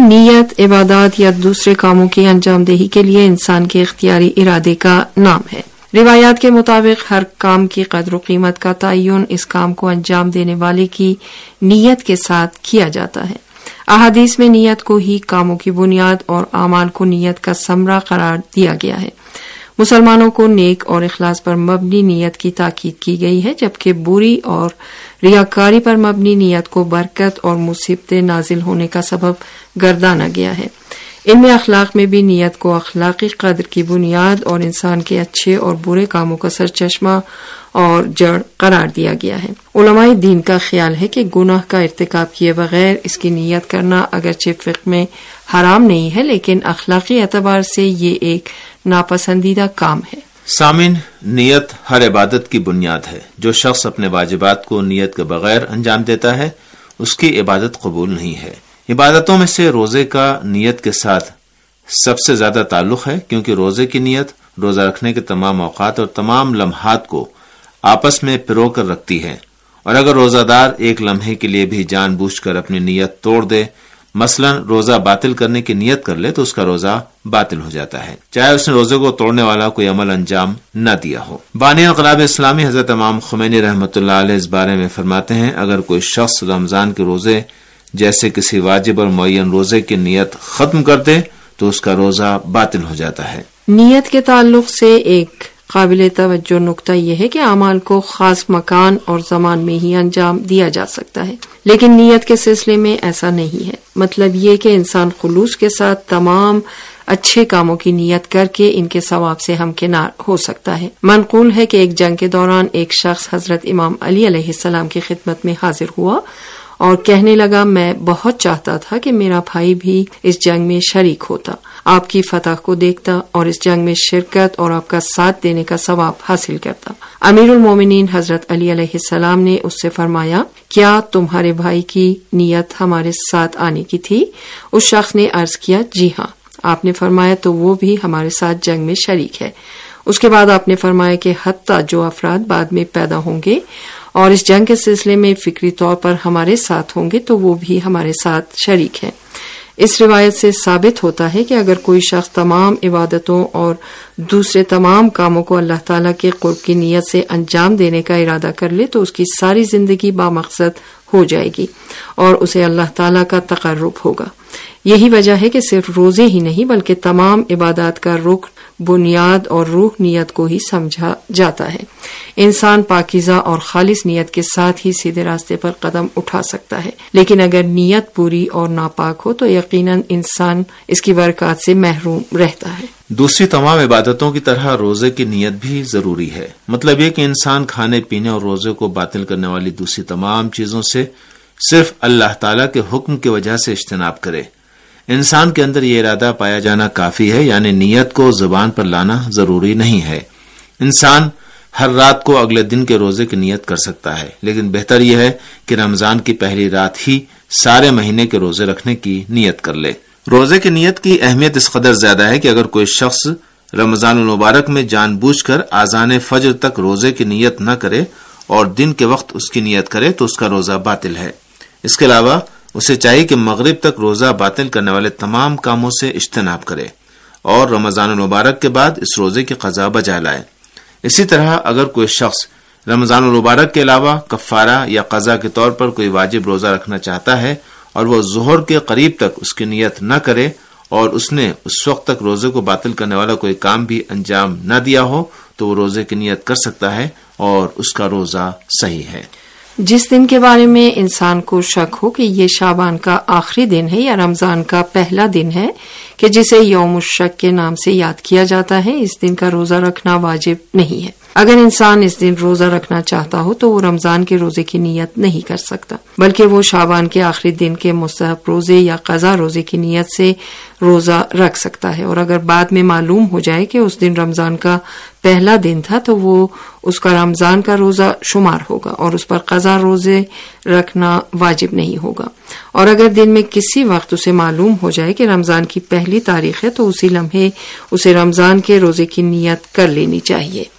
نیت عبادات یا دوسرے کاموں کی انجام دہی کے لیے انسان کے اختیاری ارادے کا نام ہے۔ روایات کے مطابق ہر کام کی قدر و قیمت کا تعین اس کام کو انجام دینے والے کی نیت کے ساتھ کیا جاتا ہے۔ احادیث میں نیت کو ہی کاموں کی بنیاد اور اعمال کو نیت کا ثمرہ قرار دیا گیا ہے۔ مسلمانوں کو نیک اور اخلاص پر مبنی نیت کی تاکید کی گئی ہے، جبکہ بری اور ریاکاری پر مبنی نیت کو برکت اور مصیبتیں نازل ہونے کا سبب گردانا گیا ہے۔ ان میں اخلاق میں بھی نیت کو اخلاقی قدر کی بنیاد اور انسان کے اچھے اور برے کاموں کا سرچشمہ اور جڑ قرار دیا گیا ہے۔ علماء دین کا خیال ہے کہ گناہ کا ارتکاب کیے بغیر اس کی نیت کرنا اگرچہ فقہ میں حرام نہیں ہے، لیکن اخلاقی اعتبار سے یہ ایک ناپسندیدہ کام ہے۔ سامعین، نیت ہر عبادت کی بنیاد ہے۔ جو شخص اپنے واجبات کو نیت کے بغیر انجام دیتا ہے اس کی عبادت قبول نہیں ہے۔ عبادتوں میں سے روزے کا نیت کے ساتھ سب سے زیادہ تعلق ہے، کیونکہ روزے کی نیت روزہ رکھنے کے تمام اوقات اور تمام لمحات کو آپس میں پرو کر رکھتی ہے، اور اگر روزہ دار ایک لمحے کے لیے بھی جان بوجھ کر اپنی نیت توڑ دے، مثلا روزہ باطل کرنے کی نیت کر لے، تو اس کا روزہ باطل ہو جاتا ہے، چاہے اس نے روزے کو توڑنے والا کوئی عمل انجام نہ دیا ہو۔ بانی انقلاب اسلامی حضرت امام خمینی رحمۃ اللہ علیہ اس بارے میں فرماتے ہیں، اگر کوئی شخص رمضان کے روزے جیسے کسی واجب اور معین روزے کی نیت ختم کر دے تو اس کا روزہ باطل ہو جاتا ہے۔ نیت کے تعلق سے ایک قابل توجہ نقطہ یہ ہے کہ اعمال کو خاص مکان اور زمان میں ہی انجام دیا جا سکتا ہے، لیکن نیت کے سلسلے میں ایسا نہیں ہے۔ مطلب یہ کہ انسان خلوص کے ساتھ تمام اچھے کاموں کی نیت کر کے ان کے ثواب سے ہمکنار ہو سکتا ہے۔ منقول ہے کہ ایک جنگ کے دوران ایک شخص حضرت امام علی علیہ السلام کی خدمت میں حاضر ہوا اور کہنے لگا، میں بہت چاہتا تھا کہ میرا بھائی بھی اس جنگ میں شریک ہوتا، آپ کی فتح کو دیکھتا اور اس جنگ میں شرکت اور آپ کا ساتھ دینے کا ثواب حاصل کرتا۔ امیر المومنین حضرت علی علیہ السلام نے اس سے فرمایا، کیا تمہارے بھائی کی نیت ہمارے ساتھ آنے کی تھی؟ اس شخص نے عرض کیا، جی ہاں۔ آپ نے فرمایا، تو وہ بھی ہمارے ساتھ جنگ میں شریک ہے۔ اس کے بعد آپ نے فرمایا کہ حتیٰ جو افراد بعد میں پیدا ہوں گے اور اس جنگ کے سلسلے میں فکری طور پر ہمارے ساتھ ہوں گے تو وہ بھی ہمارے ساتھ شریک ہیں۔ اس روایت سے ثابت ہوتا ہے کہ اگر کوئی شخص تمام عبادتوں اور دوسرے تمام کاموں کو اللہ تعالیٰ کے قرب کی نیت سے انجام دینے کا ارادہ کر لے تو اس کی ساری زندگی بامقصد ہو جائے گی اور اسے اللہ تعالیٰ کا تقرب ہوگا۔ یہی وجہ ہے کہ صرف روزے ہی نہیں بلکہ تمام عبادات کا رکن، بنیاد اور روح نیت کو ہی سمجھا جاتا ہے۔ انسان پاکیزہ اور خالص نیت کے ساتھ ہی سیدھے راستے پر قدم اٹھا سکتا ہے، لیکن اگر نیت پوری اور ناپاک ہو تو یقیناً انسان اس کی برکات سے محروم رہتا ہے۔ دوسری تمام عبادتوں کی طرح روزے کی نیت بھی ضروری ہے۔ مطلب یہ کہ انسان کھانے پینے اور روزے کو باطل کرنے والی دوسری تمام چیزوں سے صرف اللہ تعالیٰ کے حکم کی وجہ سے اجتناب کرے۔ انسان کے اندر یہ ارادہ پایا جانا کافی ہے، یعنی نیت کو زبان پر لانا ضروری نہیں ہے۔ انسان ہر رات کو اگلے دن کے روزے کی نیت کر سکتا ہے، لیکن بہتر یہ ہے کہ رمضان کی پہلی رات ہی سارے مہینے کے روزے رکھنے کی نیت کر لے۔ روزے کی نیت کی اہمیت اس قدر زیادہ ہے کہ اگر کوئی شخص رمضان المبارک میں جان بوجھ کر آذان فجر تک روزے کی نیت نہ کرے اور دن کے وقت اس کی نیت کرے تو اس کا روزہ باطل ہے۔ اس کے علاوہ اسے چاہیے کہ مغرب تک روزہ باطل کرنے والے تمام کاموں سے اجتناب کرے اور رمضان المبارک کے بعد اس روزے کی قضا بجا لائے۔ اسی طرح اگر کوئی شخص رمضان المبارک کے علاوہ کفارہ یا قضا کے طور پر کوئی واجب روزہ رکھنا چاہتا ہے اور وہ ظہر کے قریب تک اس کی نیت نہ کرے اور اس نے اس وقت تک روزے کو باطل کرنے والا کوئی کام بھی انجام نہ دیا ہو تو وہ روزے کی نیت کر سکتا ہے اور اس کا روزہ صحیح ہے۔ جس دن کے بارے میں انسان کو شک ہو کہ یہ شعبان کا آخری دن ہے یا رمضان کا پہلا دن ہے کہ جسے یوم الشک کے نام سے یاد کیا جاتا ہے، اس دن کا روزہ رکھنا واجب نہیں ہے۔ اگر انسان اس دن روزہ رکھنا چاہتا ہو تو وہ رمضان کے روزے کی نیت نہیں کر سکتا، بلکہ وہ شعبان کے آخری دن کے مستحب روزے یا قضا روزے کی نیت سے روزہ رکھ سکتا ہے، اور اگر بعد میں معلوم ہو جائے کہ اس دن رمضان کا پہلا دن تھا تو وہ اس کا رمضان کا روزہ شمار ہوگا اور اس پر قضا روزے رکھنا واجب نہیں ہوگا۔ اور اگر دن میں کسی وقت اسے معلوم ہو جائے کہ رمضان کی پہلی تاریخ ہے تو اسی لمحے اسے رمضان کے روزے کی نیت کر لینی چاہیے۔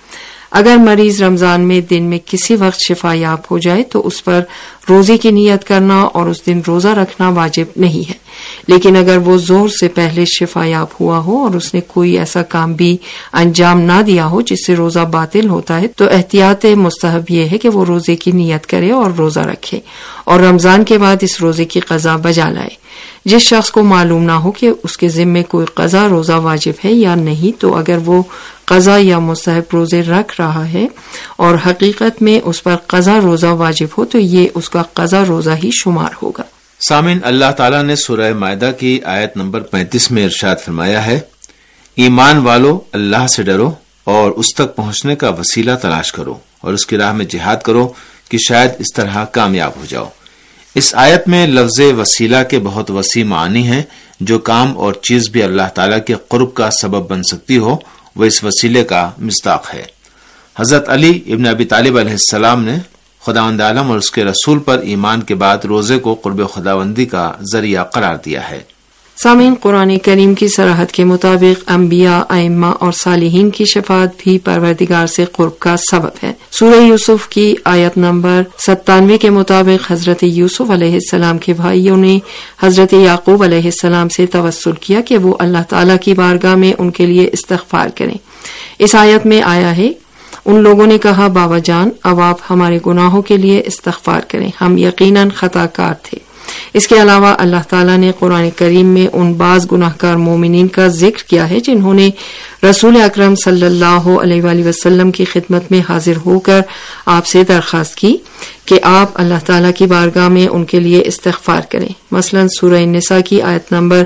اگر مریض رمضان میں دن میں کسی وقت شفا یاب ہو جائے تو اس پر روزے کی نیت کرنا اور اس دن روزہ رکھنا واجب نہیں ہے، لیکن اگر وہ ظہر سے پہلے شفا یاب ہوا ہو اور اس نے کوئی ایسا کام بھی انجام نہ دیا ہو جس سے روزہ باطل ہوتا ہے تو احتیاط مستحب یہ ہے کہ وہ روزے کی نیت کرے اور روزہ رکھے اور رمضان کے بعد اس روزے کی قضا بجا لائے۔ جس شخص کو معلوم نہ ہو کہ اس کے ذمے کوئی قضا روزہ واجب ہے یا نہیں تو اگر وہ قضا یا مستحب روزے رکھ رہا ہے اور حقیقت میں اس پر قضا روزہ واجب ہو تو یہ اس کا قضا روزہ ہی شمار ہوگا۔ سامعین، اللہ تعالیٰ نے سورہ مائدہ کی آیت نمبر 35 میں ارشاد فرمایا ہے، ایمان والو اللہ سے ڈرو اور اس تک پہنچنے کا وسیلہ تلاش کرو اور اس کی راہ میں جہاد کرو کہ شاید اس طرح کامیاب ہو جاؤ۔ اس آیت میں لفظ وسیلہ کے بہت وسیع معنی ہیں۔ جو کام اور چیز بھی اللہ تعالیٰ کے قرب کا سبب بن سکتی ہو وہ اس وسیلے کا مصداق ہے۔ حضرت علی ابن ابی طالب علیہ السلام نے خداوند عالم اور اس کے رسول پر ایمان کے بعد روزے کو قرب خداوندی کا ذریعہ قرار دیا ہے۔ سامعین، قرآن کریم کی صراحت کے مطابق انبیاء، ائمہ اور صالحین کی شفاعت بھی پروردگار سے قرب کا سبب ہے۔ سورہ یوسف کی آیت نمبر 97 کے مطابق حضرت یوسف علیہ السلام کے بھائیوں نے حضرت یعقوب علیہ السلام سے توسل کیا کہ وہ اللہ تعالیٰ کی بارگاہ میں ان کے لیے استغفار کریں۔ اس آیت میں آیا ہے، ان لوگوں نے کہا، بابا جان اب آپ ہمارے گناہوں کے لیے استغفار کریں، ہم یقیناً خطا کار تھے۔ اس کے علاوہ اللہ تعالیٰ نے قرآن کریم میں ان بعض گناہ گار مومنین کا ذکر کیا ہے جنہوں نے رسول اکرم صلی اللہ علیہ وآلہ وسلم کی خدمت میں حاضر ہو کر آپ سے درخواست کی کہ آپ اللہ تعالیٰ کی بارگاہ میں ان کے لیے استغفار کریں۔ مثلا سورہ نساء کی آیت نمبر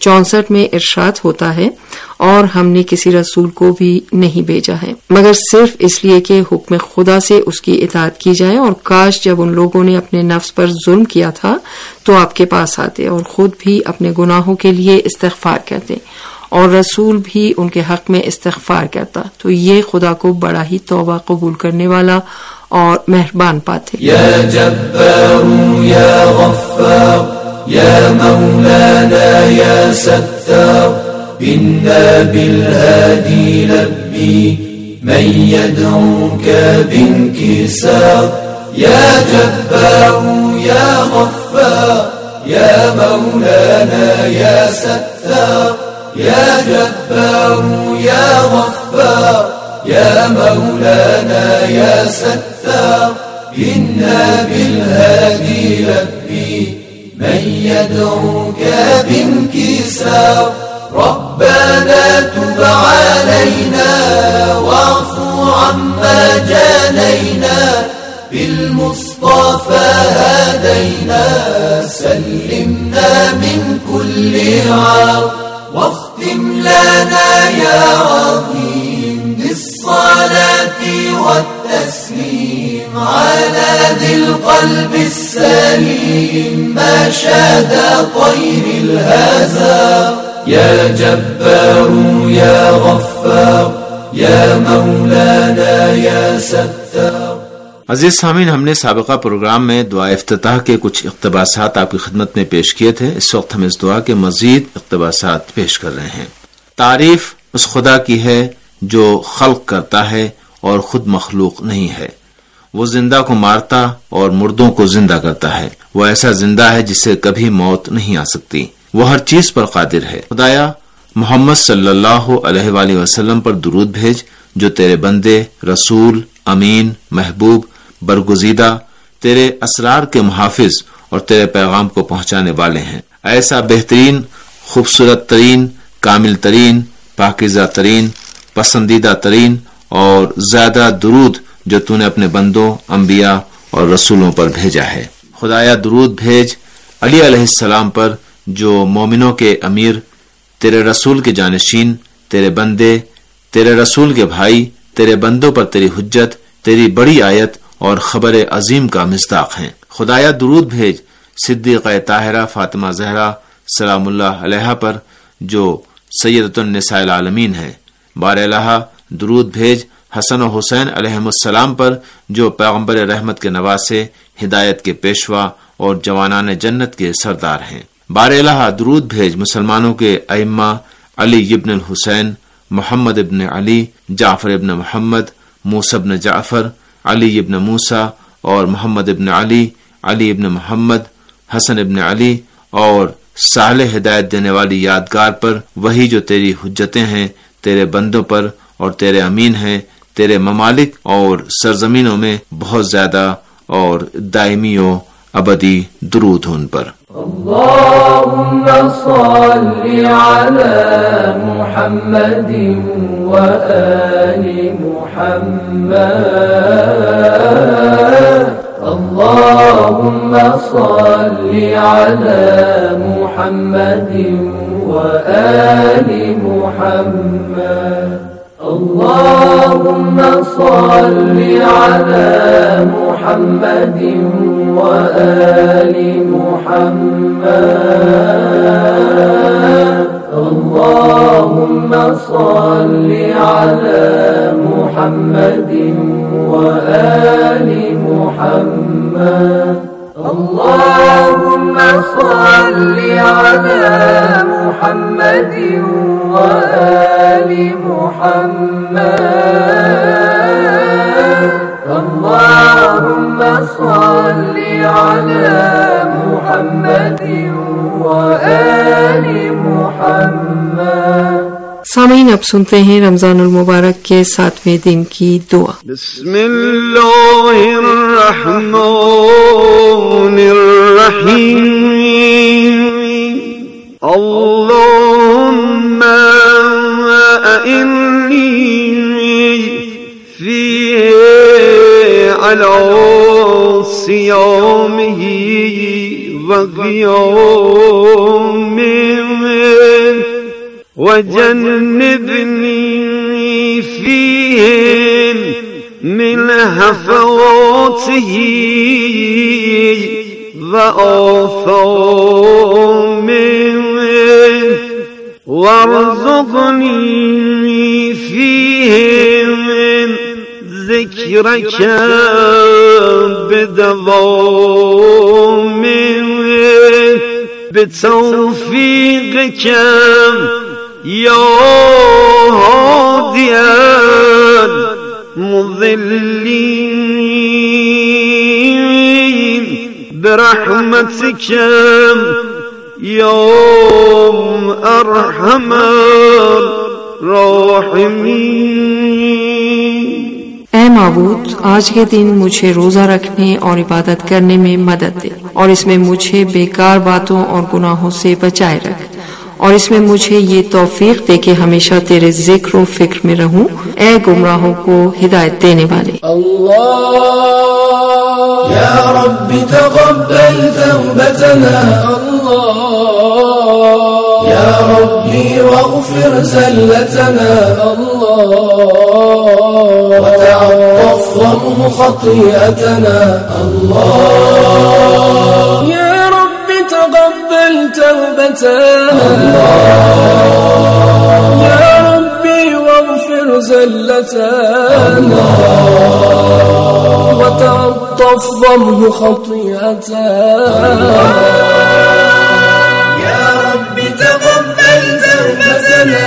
64 میں ارشاد ہوتا ہے، اور ہم نے کسی رسول کو بھی نہیں بھیجا ہے مگر صرف اس لیے کہ حکم خدا سے اس کی اطاعت کی جائے، اور کاش جب ان لوگوں نے اپنے نفس پر ظلم کیا تھا تو آپ کے پاس آتے اور خود بھی اپنے گناہوں کے لیے استغفار کرتے اور رسول بھی ان کے حق میں استغفار کرتا تو یہ خدا کو بڑا ہی توبہ قبول کرنے والا اور مہربان پاتے۔ یا جبار یا غفار یا مولانا یا ستار بنا بالهادي لبي من يدعوك بانكسار يا جبار يا غفار يا مولانا يا ستار يا جبار يا غفار يا مولانا يا ستار بنا بالهادي لبي من يدعوك بانكسار ربنا تب علينا واعف عما جانينا بالمصطفى هدينا سلمنا من كل عار واختم لنا يا رحيم بالصلاة والتسليم على ذي القلب السليم ما شاد طير الهزار يا جبار يا غفار يا مولانا يا ستار۔ عزیز سامعین، ہم نے سابقہ پروگرام میں دعا افتتاح کے کچھ اقتباسات آپ کی خدمت میں پیش کیے تھے۔ اس وقت ہم اس دعا کے مزید اقتباسات پیش کر رہے ہیں۔ تعریف اس خدا کی ہے جو خلق کرتا ہے اور خود مخلوق نہیں ہے۔ وہ زندہ کو مارتا اور مردوں کو زندہ کرتا ہے۔ وہ ایسا زندہ ہے جسے کبھی موت نہیں آ سکتی۔ وہ ہر چیز پر قادر ہے۔ خدایا محمد صلی اللہ علیہ وآلہ وسلم پر درود بھیج جو تیرے بندے، رسول، امین، محبوب، برگزیدہ، تیرے اسرار کے محافظ اور تیرے پیغام کو پہنچانے والے ہیں۔ ایسا بہترین، خوبصورت ترین، کامل ترین، پاکیزہ ترین، پسندیدہ ترین اور زیادہ درود جو تو نے اپنے بندوں، انبیاء اور رسولوں پر بھیجا ہے۔ خدایا درود بھیج علی علیہ السلام پر جو مومنوں کے امیر، تیرے رسول کے جانشین، تیرے بندے، تیرے رسول کے بھائی، تیرے بندوں پر تیری حجت، تیری بڑی آیت اور خبر عظیم کا مصداق ہیں۔ خدایا درود بھیج صدیقہ طاہرہ فاطمہ زہرا سلام اللہ علیہا پر جو سیدۃ النساء العالمین ہے۔ بار الہ درود بھیج حسن و حسین علیہم السلام پر جو پیغمبر رحمت کے نواسے، ہدایت کے پیشوا اور جوانان جنت کے سردار ہیں۔ بار الہ درود بھیج مسلمانوں کے ائمہ علی ابن الحسین، محمد ابن علی، جعفر ابن محمد، मूसा इब्न जाफर, अली इब्न मूसा और मोहम्मद इब्न अली, अली इब्न मोहम्मद, हसन इब्न अली और साले हिदायत देने वाली यादगार पर, वही जो तेरी हुज्जतें हैं तेरे बंदों पर और तेरे अमीन हैं, तेरे ममालिक और सरजमीनों में बहुत ज्यादा और दायमी और अबदी दुरूद उन पर। अल्लाहुम्मा सल्ली अला मुहम्मदिन व आलि मुहम्मद। अल्लाहुम्मा सल्ली अला मुहम्मदिन व आलि मुहम्मद। अल्लाहुम्मा सल्ली अला मुहम्मदिन व आलि मुहम्मद। अल्लाहुम्मा सल्ली अला मुहम्मदिन व आलि मुहम्मद। अल्लाहुम्मा सल्ली अला मुहम्मदिन व आलि मुहम्मद। अल्लाहुम्मा सल्ली अला मुहम्मदिन व आलि मुहम्मद। सामीन, अब सुनते हैं रमजानुल मुबारक के 7वें दिन की दुआ। बिस्मिल्लाहिर्रहमानिर्रहीम। अल्लाहुम्मा इन्नी फीही अला सियामिही व क़ियामिही वजन्निबनी फीहिम मिन हफ़वातिही व आफ़ामिही वरज़ुक़नी फीहिम ज़िक्रक बिदवामिही बितौफ़ीक़क या हादियल मुज़िल्लीन बिरहमतिक या अरहमर राहिमीन। ऐ माबूद, आज के दिन मुझे रोजा रखने और इबादत करने में मदद दे और इसमें मुझे बेकार बातों और गुनाहों से बचाए रख और इसमें मुझे ये तौफीक दे कि हमेशा तेरे जिक्र और फिक्र में रहूं। ऐ गुमराहों को हिदायत देने वाले। अल्लाह या रब्बी तक़ब्बल तौबतना। अल्लाह या रब्बी वग़फिर ज़ल्लतना। अल्लाह वतअफ़्फ़ वम्ह ख़तीअतना। अल्लाह या रब्बी तक़ब्बल तौबतना। या रब्बी वग़फिर ज़ल्लतना वतअफ़्फ़ वम्ह ख़तीअतना। या रब्बी तक़ब्बल तौबतना।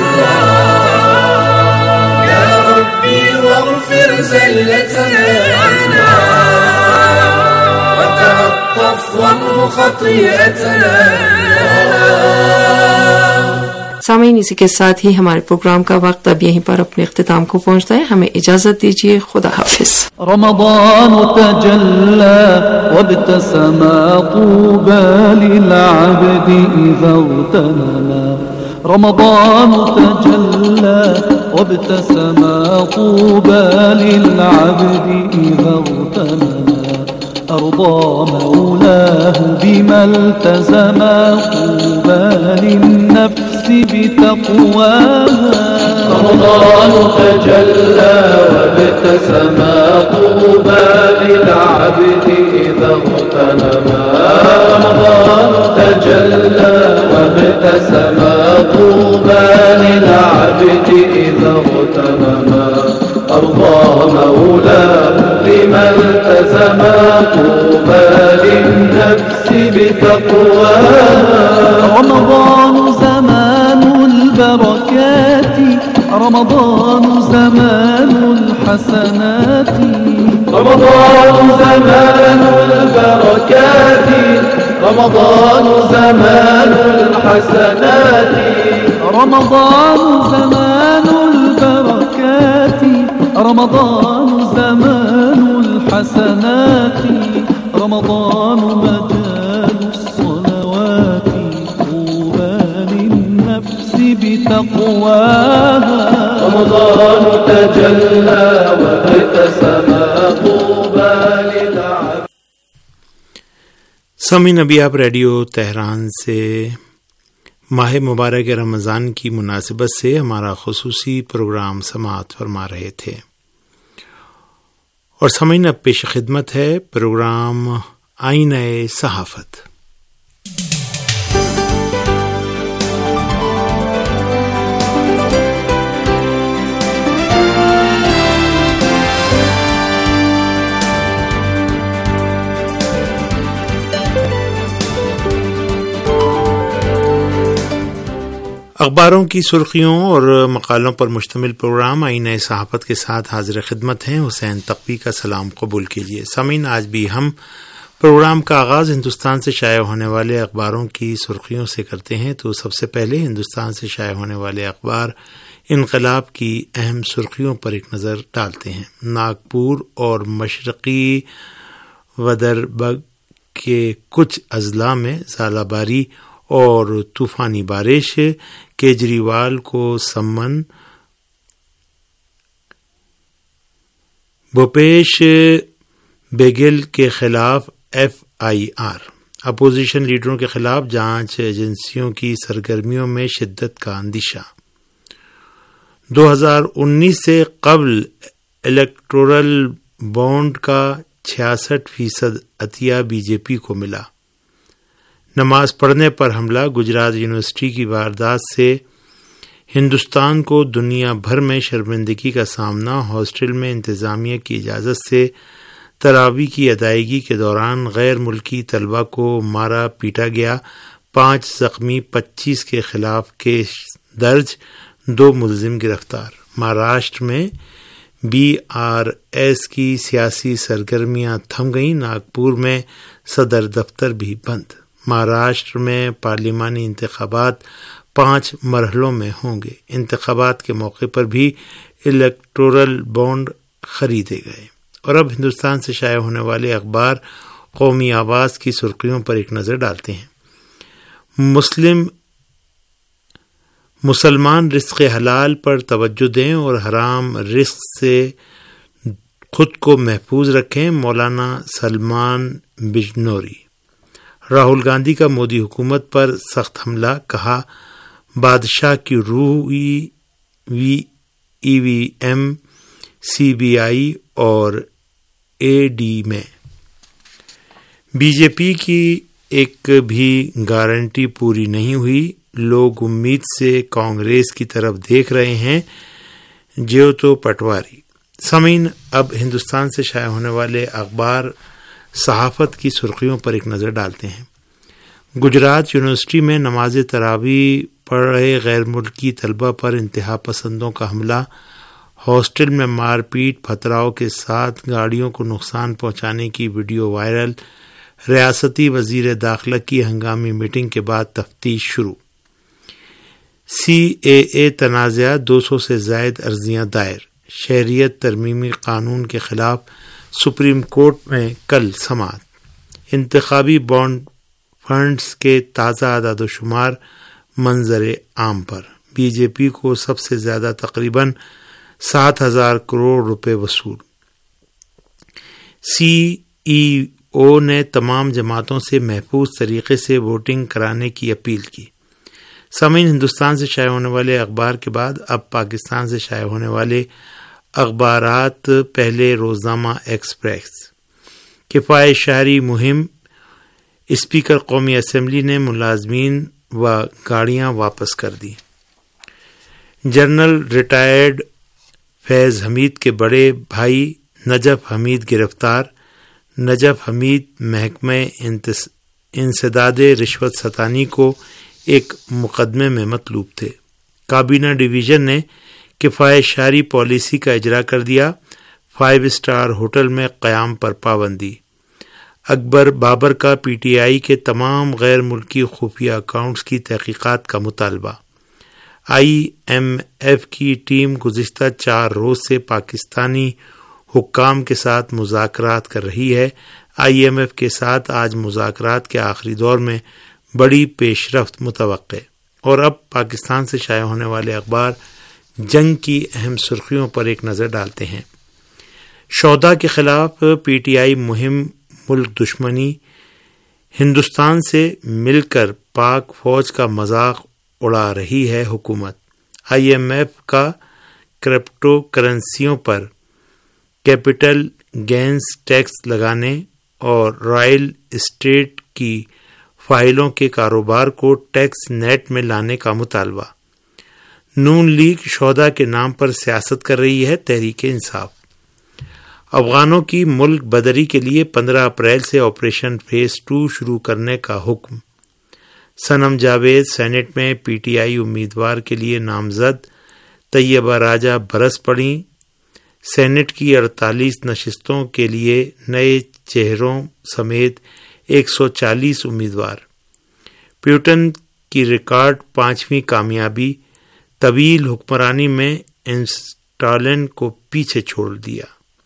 या रब्बी वग़फिर ज़ल्लतना वतअफ़्फ़ वम्ह ख़तीअतना। सामीन, इसी के साथ ही हमारे प्रोग्राम का वक्त अब यहीं पर अपने इख्तिताम को पहुंचता है। हमें इजाजत दीजिए। खुदा हाफिज। रमज़ान तजल्ला वब्तसमा तूबा लिलअब्दी इज़ा इग़तनमा। रमज़ान तजल्ला वब्तसमा तूबा लिलअब्दी इज़ा इग़तनमा। أرضى مولاه بما التزما طوبى للنفس بتقواها. رمضان تجلى وابتسما طوبى للعبد إذا اغتنما. رمضان تجلى وابتسما طوبى للعبد إذا اغتنما. أرضى مولاه بما التزما طوبى للنفس بتقواها. رمضان زمان البركات، رمضان زمان الحياة. الحسنات رمضان زمان البركات رمضان زمان الحسنات رمضان زمان البركات رمضان زمان الحسنات رمضان مجال الصلوات طوبى للنفس بتقواها رمضان تجلى وابتسما طوبى للعبد. سامعین، ابھی آپ ریڈیو تہران سے ماہ مبارک رمضان کی مناسبت سے ہمارا خصوصی پروگرام سماعت فرما رہے تھے، اور سامعین اب پیش خدمت ہے پروگرام آئینہ صحافت. اخباروں کی سرخیوں اور مقالوں پر مشتمل پروگرام آئینہ صحافت کے ساتھ حاضر خدمت ہیں. حسین تقوی کا سلام قبول کیجیے. سامعین، آج بھی ہم پروگرام کا آغاز ہندوستان سے شائع ہونے والے اخباروں کی سرخیوں سے کرتے ہیں. تو سب سے پہلے ہندوستان سے شائع ہونے والے اخبار انقلاب کی اہم سرخیوں پر ایک نظر ڈالتے ہیں. ناگپور اور مشرقی ودربگ کے کچھ اضلاع میں ژالہ باری اور طوفانی بارش. کیجریوال کو سمن. بھوپیش بیگل کے خلاف FIR. اپوزیشن لیڈروں کے خلاف جانچ ایجنسیوں کی سرگرمیوں میں شدت کا اندیشہ. 2019 سے قبل الیکٹورل بانڈ کا 66% عطیہ BJP کو ملا. نماز پڑھنے پر حملہ. گجرات یونیورسٹی کی واردات سے ہندوستان کو دنیا بھر میں شرمندگی کا سامنا. ہاسٹل میں انتظامیہ کی اجازت سے تراویح کی ادائیگی کے دوران غیر ملکی طلبہ کو مارا پیٹا گیا. 5 زخمی. 25 کے خلاف کیس درج. 2 ملزم گرفتار. مہاراشٹر میں BRS کی سیاسی سرگرمیاں تھم گئیں. ناگپور میں صدر دفتر بھی بند. مہاراشٹر میں پارلیمانی انتخابات 5 مرحلوں میں ہوں گے. انتخابات کے موقع پر بھی الیکٹورل بانڈ خریدے گئے. اور اب ہندوستان سے شائع ہونے والے اخبار قومی آواز کی سرخیوں پر ایک نظر ڈالتے ہیں. مسلمان رزق حلال پر توجہ دیں اور حرام رزق سے خود کو محفوظ رکھیں. مولانا سلمان بجنوری. راہل گاندھی کا مودی حکومت پر سخت حملہ. کہا بادشاہ کی روح EVM CBI اور AD میں. BJP کی ایک بھی گارنٹی پوری نہیں ہوئی. لوگ امید سے کانگریس کی طرف دیکھ رہے ہیں. جیوتو پٹواری. سامعین، اب ہندوستان سے شائع ہونے والے اخبار صحافت کی سرخیوں پر ایک نظر ڈالتے ہیں. گجرات یونیورسٹی میں نماز تراویح پڑھ رہے غیر ملکی طلبہ پر انتہا پسندوں کا حملہ. ہاسٹل میں مار پیٹ. پتھراؤ کے ساتھ گاڑیوں کو نقصان پہنچانے کی ویڈیو وائرل. ریاستی وزیر داخلہ کی ہنگامی میٹنگ کے بعد تفتیش شروع. CAA تنازعہ. 200 سے زائد عرضیاں دائر. شہریت ترمیمی قانون کے خلاف سپریم کورٹ میں کل سماعت. انتخابی بانڈ فنڈز کے تازہ اعداد و شمار منظر عام پر. BJP کو سب سے زیادہ تقریباً 7,000 کروڑ روپے وصول. CEO نے تمام جماعتوں سے محفوظ طریقے سے ووٹنگ کرانے کی اپیل کی. سامعین، ہندوستان سے شائع ہونے والے اخبار کے بعد اب پاکستان سے شائع ہونے والے اخبارات. پہلے روزنامہ ایکسپریس. کفایت شہری مہم. اسپیکر قومی اسمبلی نے ملازمین و گاڑیاں واپس کر دی. جنرل ریٹائرڈ فیض حمید کے بڑے بھائی نجف حمید گرفتار. نجف حمید محکمہ انسداد رشوت ستانی کو ایک مقدمے میں مطلوب تھے. کابینہ ڈویژن نے کفایت شہری پالیسی کا اجرا کر دیا. 5 اسٹار ہوٹل میں قیام پر پابندی، اکبر بابر کا پی ٹی آئی کے تمام غیر ملکی خفیہ اکاؤنٹس کی تحقیقات کا مطالبہ، IMF کی ٹیم گزشتہ 4 روز سے پاکستانی حکام کے ساتھ مذاکرات کر رہی ہے۔ IMF کے ساتھ آج مذاکرات کے آخری دور میں بڑی پیش رفت متوقع، اور اب پاکستان سے شائع ہونے والے اخبار جنگ کی اہم سرخیوں پر ایک نظر ڈالتے ہیں۔ شہداء کے خلاف PTI مہم ملک دشمنی، ہندوستان سے مل کر پاک فوج کا مذاق اڑا رہی ہے حکومت، IMF کا کرپٹو کرنسیوں پر کیپٹل گینز ٹیکس لگانے اور رائل اسٹیٹ کی فائلوں کے کاروبار کو ٹیکس نیٹ میں لانے کا مطالبہ۔ نون لیگ شہداء کے نام پر سیاست کر رہی ہے، تحریک انصاف۔ افغانوں کی ملک بدری کے لیے 15 اپریل سے آپریشن فیز 2 شروع کرنے کا حکم۔ صنم جاوید سینٹ میں PTI امیدوار کے لیے نامزد، طیبہ راجہ برس پڑیں۔ سینٹ کی 48 نشستوں کے لیے نئے چہروں سمیت 140 امیدوار۔ پیوٹن کی ریکارڈ 5ویں کامیابی، طویل حکمرانی میں انسٹالن کو پیچھے چھوڑ دیا۔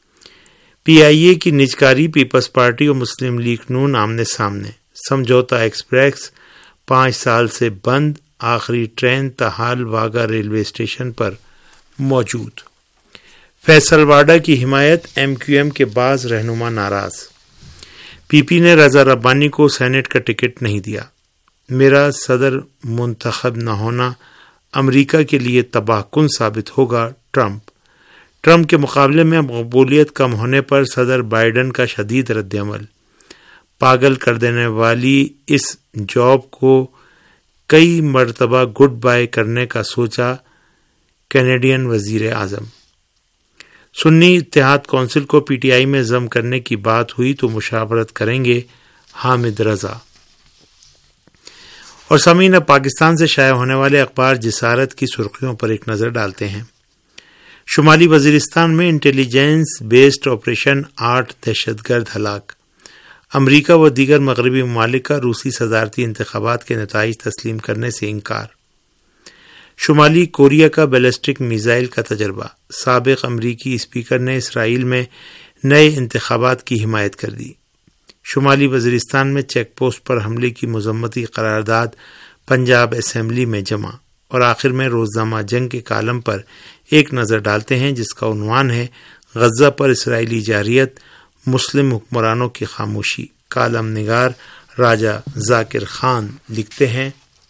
PIA کی نجکاری، پیپلز پارٹی اور مسلم لیگ نون آمنے سامنے۔ سمجھوتا ایکسپریس 5 سال سے بند، آخری ٹرین تاحال واگا ریلوے اسٹیشن پر موجود۔ فیصل واڈا کی حمایت، MQM کے بعض رہنما ناراض۔ PP نے رضا ربانی کو سینٹ کا ٹکٹ نہیں دیا۔ میرا صدر منتخب نہ ہونا امریکہ کے لیے تباہ کن ثابت ہوگا، ٹرمپ کے مقابلے میں مقبولیت کم ہونے پر صدر بائیڈن کا شدید رد عمل۔ پاگل کر دینے والی اس جاب کو کئی مرتبہ گڈ بائی کرنے کا سوچا کینیڈین وزیر اعظم۔ سنی اتحاد کونسل کو PTI میں ضم کرنے کی بات ہوئی تو مشاورت کریں گے، حامد رضا۔ اور سامعین، اب پاکستان سے شائع ہونے والے اخبار جسارت کی سرخیوں پر ایک نظر ڈالتے ہیں۔ شمالی وزیرستان میں انٹیلیجنس بیسڈ آپریشن، 8 دہشت گرد ہلاک۔ امریکہ و دیگر مغربی ممالک کا روسی صدارتی انتخابات کے نتائج تسلیم کرنے سے انکار۔ شمالی کوریا کا بیلسٹک میزائل کا تجربہ، سابق امریکی اسپیکر نے اسرائیل میں نئے انتخابات کی حمایت کر دی۔ شمالی وزیرستان میں چیک پوسٹ پر حملے کی مذمتی قرارداد پنجاب اسمبلی میں جمع۔ اور آخر میں روزنامہ جنگ کے کالم پر ایک نظر ڈالتے ہیں جس کا عنوان ہے غزہ پر اسرائیلی جارحیت، مسلم حکمرانوں کی خاموشی۔ کالم نگار راجہ ذاکر خان لکھتے ہیں،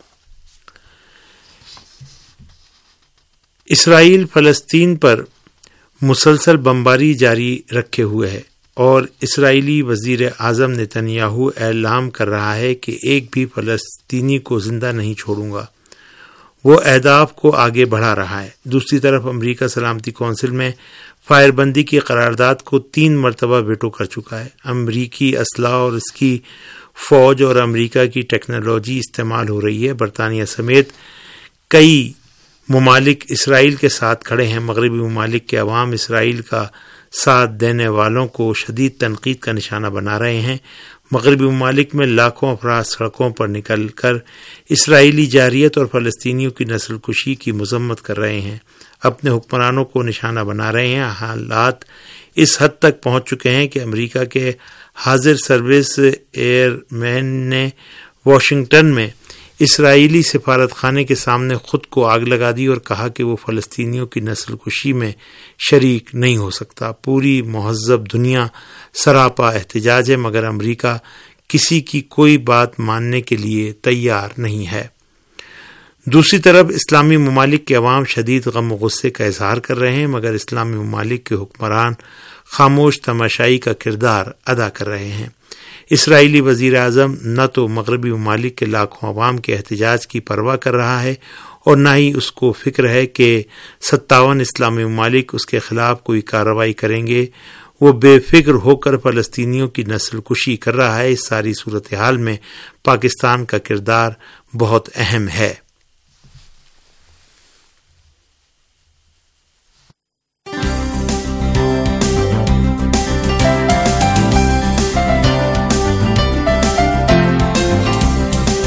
اسرائیل فلسطین پر مسلسل بمباری جاری رکھے ہوئے ہے اور اسرائیلی وزیر اعظم نتنیاہو اعلان کر رہا ہے کہ ایک بھی فلسطینی کو زندہ نہیں چھوڑوں گا۔ وہ اہداف کو آگے بڑھا رہا ہے۔ دوسری طرف امریکہ سلامتی کونسل میں فائر بندی کی قرارداد کو 3 مرتبہ ویٹو کر چکا ہے۔ امریکی اسلحہ اور اس کی فوج اور امریکہ کی ٹیکنالوجی استعمال ہو رہی ہے۔ برطانیہ سمیت کئی ممالک اسرائیل کے ساتھ کھڑے ہیں۔ مغربی ممالک کے عوام اسرائیل کا ساتھ دینے والوں کو شدید تنقید کا نشانہ بنا رہے ہیں۔ مغربی ممالک میں لاکھوں افراد سڑکوں پر نکل کر اسرائیلی جارحیت اور فلسطینیوں کی نسل کشی کی مذمت کر رہے ہیں، اپنے حکمرانوں کو نشانہ بنا رہے ہیں۔ حالات اس حد تک پہنچ چکے ہیں کہ امریکہ کے حاضر سروس ایئر مین نے واشنگٹن میں اسرائیلی سفارت خانے کے سامنے خود کو آگ لگا دی اور کہا کہ وہ فلسطینیوں کی نسل کشی میں شریک نہیں ہو سکتا۔ پوری مہذب دنیا سراپا احتجاج ہے، مگر امریکہ کسی کی کوئی بات ماننے کے لیے تیار نہیں ہے۔ دوسری طرف اسلامی ممالک کے عوام شدید غم و غصے کا اظہار کر رہے ہیں، مگر اسلامی ممالک کے حکمران خاموش تماشائی کا کردار ادا کر رہے ہیں۔ اسرائیلی وزیر اعظم نہ تو مغربی ممالک کے لاکھوں عوام کے احتجاج کی پرواہ کر رہا ہے اور نہ ہی اس کو فکر ہے کہ 57 اسلامی ممالک اس کے خلاف کوئی کارروائی کریں گے۔ وہ بے فکر ہو کر فلسطینیوں کی نسل کشی کر رہا ہے۔ اس ساری صورتحال میں پاکستان کا کردار بہت اہم ہے۔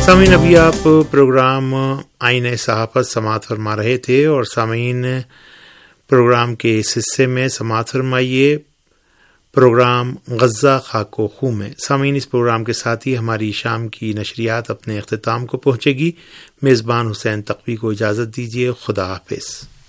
سامعین، ابھی آپ پروگرام آئین صحافت سماعت فرما رہے تھے، اور سامعین پروگرام کے اس حصے میں سماعت فرمائیے پروگرام غزہ خاک و خوں میں۔ سامعین، اس پروگرام کے ساتھ ہی ہماری شام کی نشریات اپنے اختتام کو پہنچے گی۔ میزبان حسین تقوی کو اجازت دیجیے، خدا حافظ۔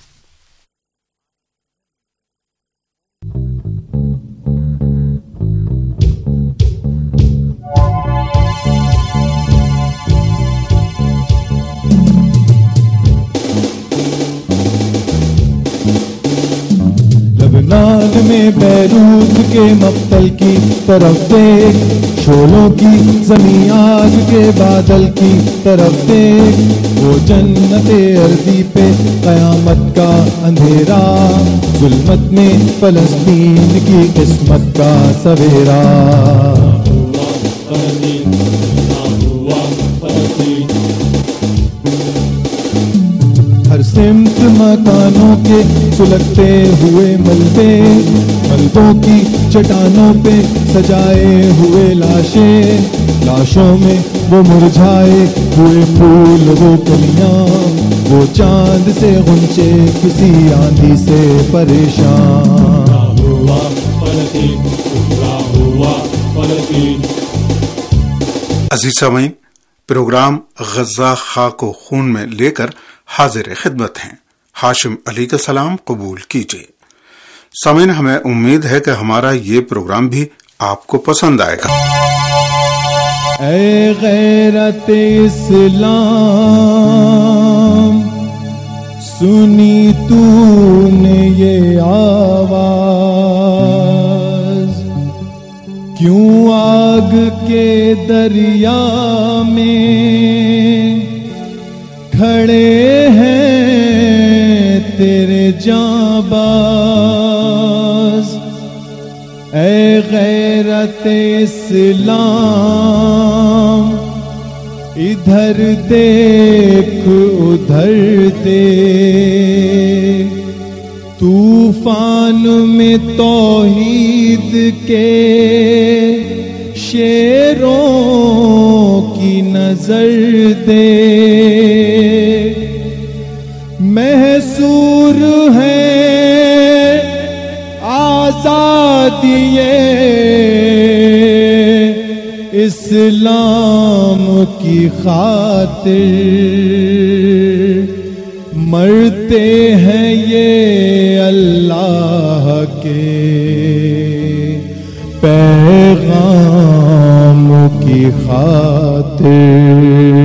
لبنان میں بیروت کے مقتل کی طرف دیکھ، شعلوں کی زمین آگ کے بادل کی طرف دیکھ، وہ جنت ارضی پہ قیامت کا اندھیرا، ظلمت میں فلسطین کی قسمت کا سویرا۔ ہر سمت مکانوں کے سلگتے ہوئے ملبے، ملبوں کی چٹانوں پہ سجائے ہوئے لاشیں، لاشوں میں وہ مرجھائے ہوئے پھول، وہ کلیاں، وہ چاند سے غنچے کسی آندھی سے پریشان۔ عزیز سامعین، پروگرام غزہ خاک و خون میں لے کر حاضر خدمت ہیں۔ ہاشم علی کا سلام قبول کیجیے۔ سامعین، ہمیں امید ہے کہ ہمارا یہ پروگرام بھی آپ کو پسند آئے گا۔ اے غیرت اسلام، سنی تو نے یہ آواز، کیوں آگ کے دریا میں کھڑے ہیں تیرے جانباز؟ اے غیرت اسلام، ادھر دیکھ ادھر دیکھ، طوفان میں توحید کے شیروں کی نظر دے، محصور ہے آزادی اسلام کی خاطر، مرتے ہیں یہ اللہ کے پیغام کی خاطر۔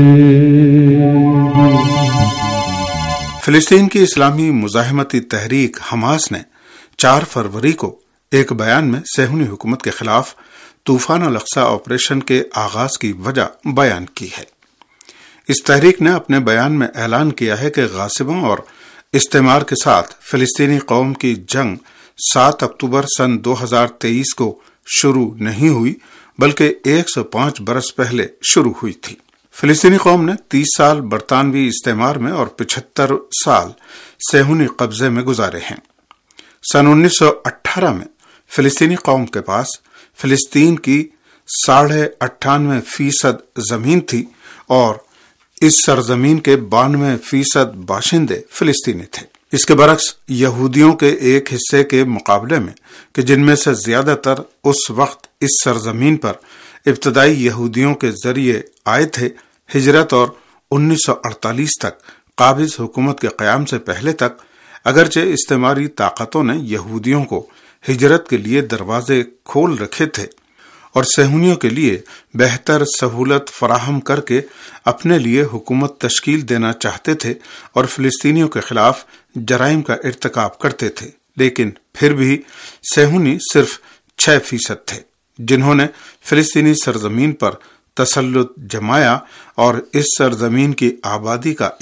فلسطین کی اسلامی مزاحمتی تحریک حماس نے 4 فروری کو ایک بیان میں صہیونی حکومت کے خلاف طوفان الاقصی آپریشن کے آغاز کی وجہ بیان کی ہے۔ اس تحریک نے اپنے بیان میں اعلان کیا ہے کہ غاصبوں اور استعمار کے ساتھ فلسطینی قوم کی جنگ 7 اکتوبر سن 2023 کو شروع نہیں ہوئی، بلکہ 105 برس پہلے شروع ہوئی تھی۔ فلسطینی قوم نے 30 سال برطانوی استعمار میں اور 75 سال صہیونی قبضے میں گزارے ہیں۔ سن 1918 میں فلسطینی قوم کے پاس فلسطین کی 98.5% زمین تھی، اور اس سرزمین کے 92% باشندے فلسطینی تھے۔ اس کے برعکس یہودیوں کے ایک حصے کے مقابلے میں، کہ جن میں سے زیادہ تر اس وقت اس سرزمین پر ابتدائی یہودیوں کے ذریعے آئے تھے، ہجرت اور 1948 تک قابض حکومت کے قیام سے پہلے تک اگرچہ استعماری طاقتوں نے یہودیوں کو ہجرت کے لیے دروازے کھول رکھے تھے اور صہیونیوں کے لیے بہتر سہولت فراہم کر کے اپنے لیے حکومت تشکیل دینا چاہتے تھے اور فلسطینیوں کے خلاف جرائم کا ارتکاب کرتے تھے، لیکن پھر بھی صہیونی صرف 6% تھے جنہوں نے فلسطینی سرزمین پر تسلط جمایا اور اس سرزمین کی آبادی کا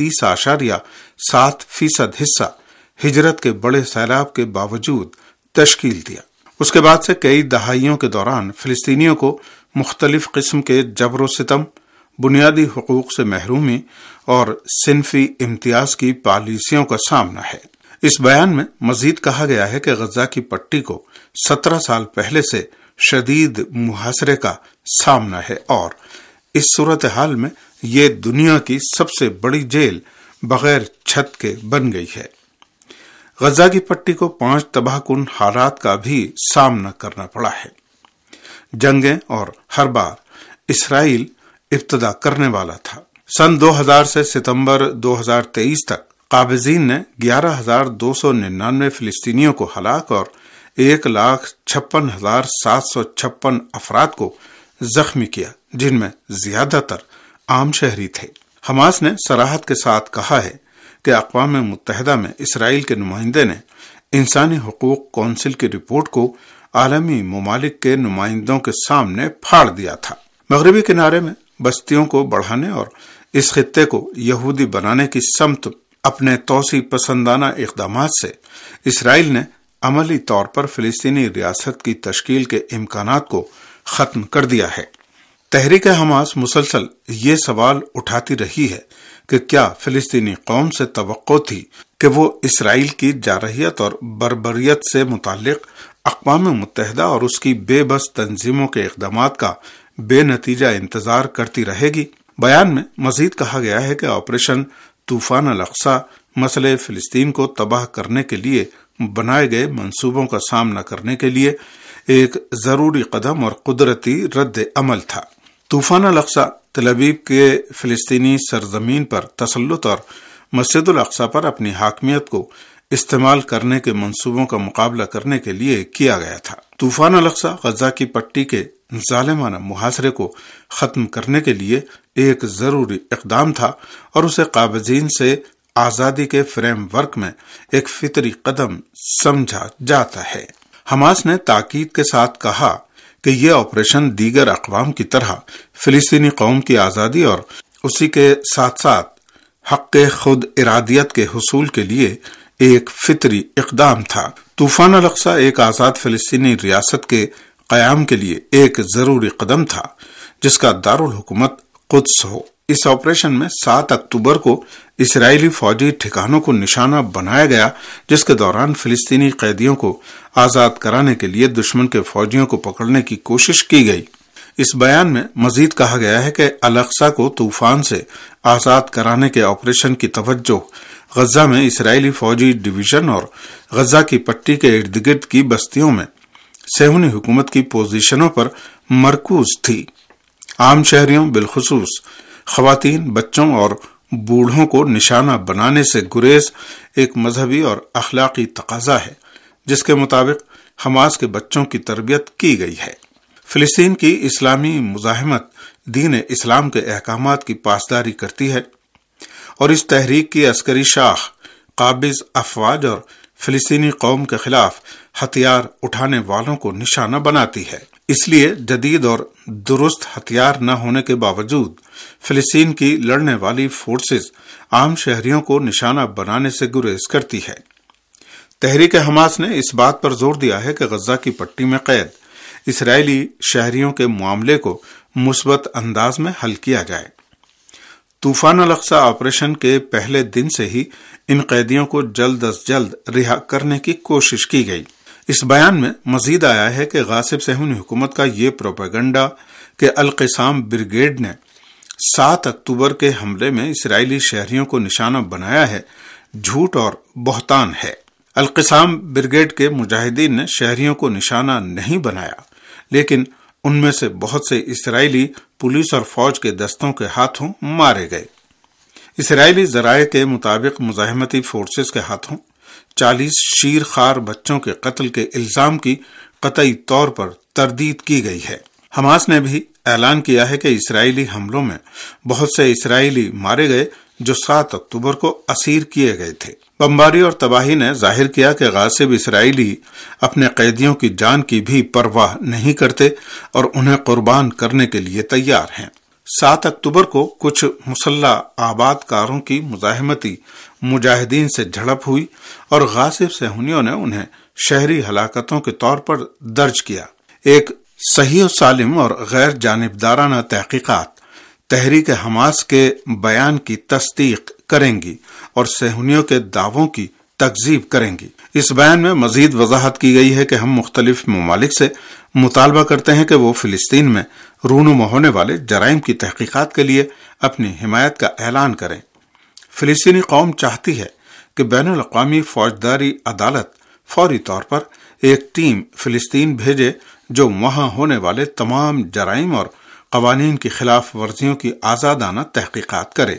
31.7% حصہ ہجرت کے بڑے سیلاب کے باوجود تشکیل دیا۔ اس کے بعد سے کئی دہائیوں کے دوران فلسطینیوں کو مختلف قسم کے جبر و ستم، بنیادی حقوق سے محرومی اور صنفی امتیاز کی پالیسیوں کا سامنا ہے۔ اس بیان میں مزید کہا گیا ہے کہ غزہ کی پٹی کو 17 سال پہلے سے شدید محاصرے کا سامنا ہے اور اس صورتحال میں یہ دنیا کی سب سے بڑی جیل بغیر چھت کے بن گئی ہے۔ غزہ کی پٹی کو 5 تباہ کن حالات کا بھی سامنا کرنا پڑا ہے۔ جنگیں اور ہر بار اسرائیل ابتدا کرنے والا تھا۔ سن 2000 سے ستمبر 2023 تک قابضین نے 11,299 فلسطینیوں کو ہلاک اور 1,56,756 افراد کو زخمی کیا، جن میں زیادہ تر عام شہری تھے۔ حماس نے صراحت کے ساتھ کہا ہے کہ اقوام متحدہ میں اسرائیل کے نمائندے نے انسانی حقوق کونسل کی رپورٹ کو عالمی ممالک کے نمائندوں کے سامنے پھاڑ دیا تھا۔ مغربی کنارے میں بستیوں کو بڑھانے اور اس خطے کو یہودی بنانے کی سمت اپنے توسیع پسندانہ اقدامات سے اسرائیل نے عملی طور پر فلسطینی ریاست کی تشکیل کے امکانات کو ختم کر دیا ہے۔ تحریک حماس مسلسل یہ سوال اٹھاتی رہی ہے کہ کیا فلسطینی قوم سے توقع تھی کہ وہ اسرائیل کی جارحیت اور بربریت سے متعلق اقوام متحدہ اور اس کی بے بس تنظیموں کے اقدامات کا بے نتیجہ انتظار کرتی رہے گی؟ بیان میں مزید کہا گیا ہے کہ آپریشن طوفان الاقصی مسئلہ فلسطین کو تباہ کرنے کے لیے بنائے گئے منصوبوں کا سامنا کرنے کے لیے ایک ضروری قدم اور قدرتی رد عمل تھا۔ طوفان الاقصی تل ابیب کے فلسطینی سرزمین پر تسلط اور مسجد الاقصی پر اپنی حاکمیت کو استعمال کرنے کے منصوبوں کا مقابلہ کرنے کے لیے کیا گیا تھا۔ طوفان الاقصی غزہ کی پٹی کے ظالمانہ محاصرے کو ختم کرنے کے لیے ایک ضروری اقدام تھا اور اسے قابضین سے آزادی کے فریم ورک میں ایک فطری قدم سمجھا جاتا ہے۔ حماس نے تاکید کے ساتھ کہا کہ یہ آپریشن دیگر اقوام کی طرح فلسطینی قوم کی آزادی اور اسی کے ساتھ ساتھ حق خود ارادیت کے حصول کے لیے ایک فطری اقدام تھا۔ طوفان الاقصی ایک آزاد فلسطینی ریاست کے قیام کے لیے ایک ضروری قدم تھا جس کا دارالحکومت قدس ہو۔ اس آپریشن میں 7 اکتوبر کو اسرائیلی فوجی ٹھکانوں کو نشانہ بنایا گیا، جس کے دوران فلسطینی قیدیوں کو آزاد کرانے کے لیے دشمن کے فوجیوں کو پکڑنے کی کوشش کی گئی۔ اس بیان میں مزید کہا گیا ہے کہ الاقصی کو طوفان سے آزاد کرانے کے آپریشن کی توجہ غزہ میں اسرائیلی فوجی ڈویژن اور غزہ کی پٹی کے ارد گرد کی بستیوں میں صہیونی حکومت کی پوزیشنوں پر مرکوز تھی۔ عام شہریوں بالخصوص خواتین، بچوں اور بوڑھوں کو نشانہ بنانے سے گریز ایک مذہبی اور اخلاقی تقاضا ہے جس کے مطابق حماس کے بچوں کی تربیت کی گئی ہے۔ فلسطین کی اسلامی مزاحمت دین اسلام کے احکامات کی پاسداری کرتی ہے اور اس تحریک کی عسکری شاخ قابض افواج اور فلسطینی قوم کے خلاف ہتھیار اٹھانے والوں کو نشانہ بناتی ہے۔ اس لیے جدید اور درست ہتھیار نہ ہونے کے باوجود فلسطین کی لڑنے والی فورسز عام شہریوں کو نشانہ بنانے سے گریز کرتی ہے۔ تحریک حماس نے اس بات پر زور دیا ہے کہ غزہ کی پٹی میں قید اسرائیلی شہریوں کے معاملے کو مثبت انداز میں حل کیا جائے۔ طوفان الاقصی آپریشن کے پہلے دن سے ہی ان قیدیوں کو جلد از جلد رہا کرنے کی کوشش کی گئی۔ اس بیان میں مزید آیا ہے کہ غاصب صہیونی حکومت کا یہ پروپیگنڈا کہ القسام بریگیڈ نے 7 اکتوبر کے حملے میں اسرائیلی شہریوں کو نشانہ بنایا ہے، جھوٹ اور بہتان ہے۔ القسام بریگیڈ کے مجاہدین نے شہریوں کو نشانہ نہیں بنایا، لیکن ان میں سے بہت سے اسرائیلی پولیس اور فوج کے دستوں کے ہاتھوں مارے گئے۔ اسرائیلی ذرائع کے مطابق مزاحمتی فورسز کے ہاتھوں 40 شیر خوار بچوں کے قتل کے الزام کی قطعی طور پر تردید کی گئی ہے۔ حماس نے بھی اعلان کیا ہے کہ اسرائیلی حملوں میں بہت سے اسرائیلی مارے گئے جو 7 اکتوبر کو اسیر کیے گئے تھے۔ بمباری اور تباہی نے ظاہر کیا کہ غاصب اسرائیلی اپنے قیدیوں کی جان کی بھی پرواہ نہیں کرتے اور انہیں قربان کرنے کے لیے تیار ہیں۔ 7 اکتوبر کو کچھ مسلح آباد کاروں کی مزاحمتی مجاہدین سے جھڑپ ہوئی اور غاصب صہیونیوں نے انہیں شہری ہلاکتوں کے طور پر درج کیا۔ ایک صحیح و سالم اور غیر جانبدارانہ تحقیقات تحریک حماس کے بیان کی تصدیق کریں گی اور صہیونیوں کے دعووں کی تکذیب کریں گی۔ اس بیان میں مزید وضاحت کی گئی ہے کہ ہم مختلف ممالک سے مطالبہ کرتے ہیں کہ وہ فلسطین میں رونما ہونے والے جرائم کی تحقیقات کے لیے اپنی حمایت کا اعلان کریں۔ فلسطینی قوم چاہتی ہے کہ بین الاقوامی فوجداری عدالت فوری طور پر ایک ٹیم فلسطین بھیجے جو وہاں ہونے والے تمام جرائم اور قوانین کی خلاف ورزیوں کی آزادانہ تحقیقات کرے۔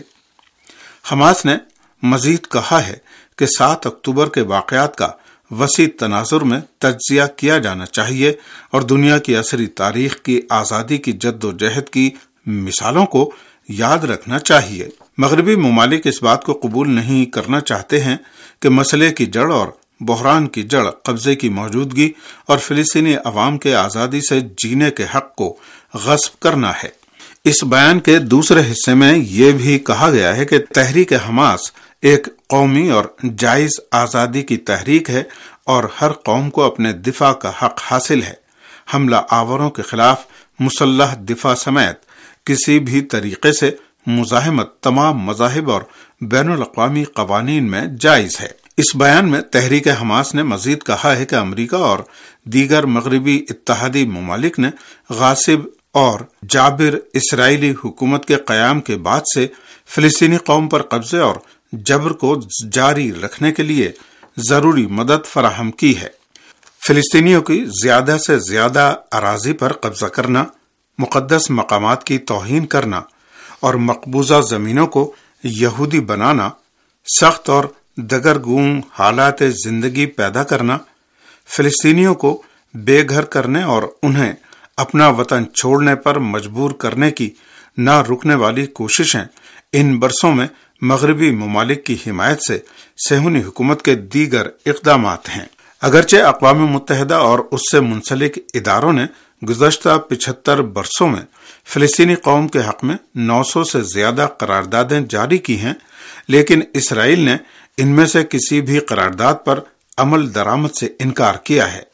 حماس نے مزید کہا ہے کہ 7 اکتوبر کے واقعات کا وسیع تناظر میں تجزیہ کیا جانا چاہیے اور دنیا کی عصری تاریخ کی آزادی کی جد و جہد کی مثالوں کو یاد رکھنا چاہیے۔ مغربی ممالک اس بات کو قبول نہیں کرنا چاہتے ہیں کہ مسئلے کی جڑ اور بحران کی جڑ قبضے کی موجودگی اور فلسطینی عوام کے آزادی سے جینے کے حق کو غصب کرنا ہے۔ اس بیان کے دوسرے حصے میں یہ بھی کہا گیا ہے کہ تحریک حماس ایک قومی اور جائز آزادی کی تحریک ہے اور ہر قوم کو اپنے دفاع کا حق حاصل ہے۔ حملہ آوروں کے خلاف مسلح دفاع سمیت کسی بھی طریقے سے مزاحمت تمام مذاہب اور بین الاقوامی قوانین میں جائز ہے۔ اس بیان میں تحریک حماس نے مزید کہا ہے کہ امریکہ اور دیگر مغربی اتحادی ممالک نے غاصب اور جابر اسرائیلی حکومت کے قیام کے بعد سے فلسطینی قوم پر قبضے اور جبر کو جاری رکھنے کے لیے ضروری مدد فراہم کی ہے۔ فلسطینیوں کی زیادہ سے زیادہ اراضی پر قبضہ کرنا، مقدس مقامات کی توہین کرنا اور مقبوضہ زمینوں کو یہودی بنانا، سخت اور دگرگوں حالات زندگی پیدا کرنا، فلسطینیوں کو بے گھر کرنے اور انہیں اپنا وطن چھوڑنے پر مجبور کرنے کی نہ رکنے والی کوششیں ان برسوں میں مغربی ممالک کی حمایت سے صہیونی حکومت کے دیگر اقدامات ہیں۔ اگرچہ اقوام متحدہ اور اس سے منسلک اداروں نے گزشتہ 75 برسوں میں فلسطینی قوم کے حق میں 900 سے زیادہ قراردادیں جاری کی ہیں، لیکن اسرائیل نے ان میں سے کسی بھی قرارداد پر عمل درآمد سے انکار کیا ہے۔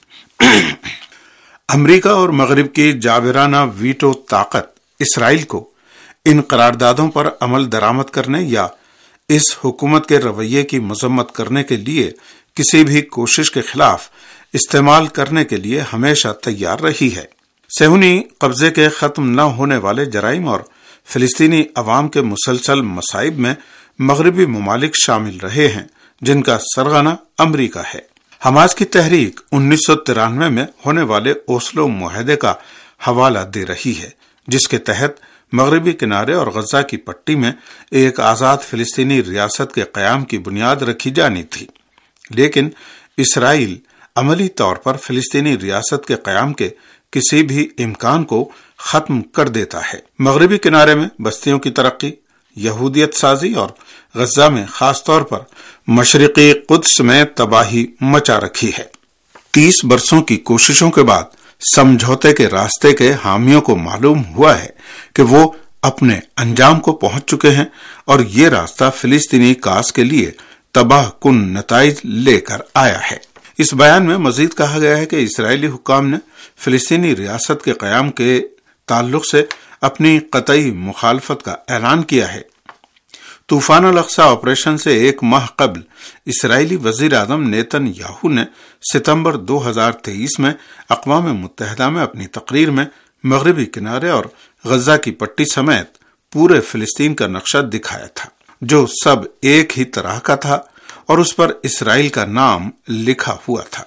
امریکہ اور مغرب کی جابرانہ ویٹو طاقت اسرائیل کو ان قراردادوں پر عمل درآمد کرنے یا اس حکومت کے رویے کی مذمت کرنے کے لیے کسی بھی کوشش کے خلاف استعمال کرنے کے لیے ہمیشہ تیار رہی ہے۔ صہیونی قبضے کے ختم نہ ہونے والے جرائم اور فلسطینی عوام کے مسلسل مصائب میں مغربی ممالک شامل رہے ہیں، جن کا سرغنہ امریکہ ہے۔ حماس کی تحریک 1993 میں ہونے والے اوسلو معاہدے کا حوالہ دے رہی ہے، جس کے تحت مغربی کنارے اور غزہ کی پٹی میں ایک آزاد فلسطینی ریاست کے قیام کی بنیاد رکھی جانی تھی، لیکن اسرائیل عملی طور پر فلسطینی ریاست کے قیام کے کسی بھی امکان کو ختم کر دیتا ہے۔ مغربی کنارے میں بستیوں کی ترقی، یہودیت سازی اور غزہ میں خاص طور پر مشرقی قدس میں تباہی مچا رکھی ہے۔ 30 برسوں کی کوششوں کے بعد سمجھوتے کے راستے کے حامیوں کو معلوم ہوا ہے کہ وہ اپنے انجام کو پہنچ چکے ہیں اور یہ راستہ فلسطینی کاس کے لیے تباہ کن نتائج لے کر آیا ہے۔ اس بیان میں مزید کہا گیا ہے کہ اسرائیلی حکام نے فلسطینی ریاست کے قیام کے تعلق سے اپنی قطعی مخالفت کا اعلان کیا ہے۔ طوفان الاقصی آپریشن سے 1 ماہ قبل اسرائیلی وزیر اعظم نیتن یاہو نے ستمبر 2023 میں اقوام متحدہ میں اپنی تقریر میں مغربی کنارے اور غزہ کی پٹی سمیت پورے فلسطین کا نقشہ دکھایا تھا، جو سب ایک ہی طرح کا تھا اور اس پر اسرائیل کا نام لکھا ہوا تھا۔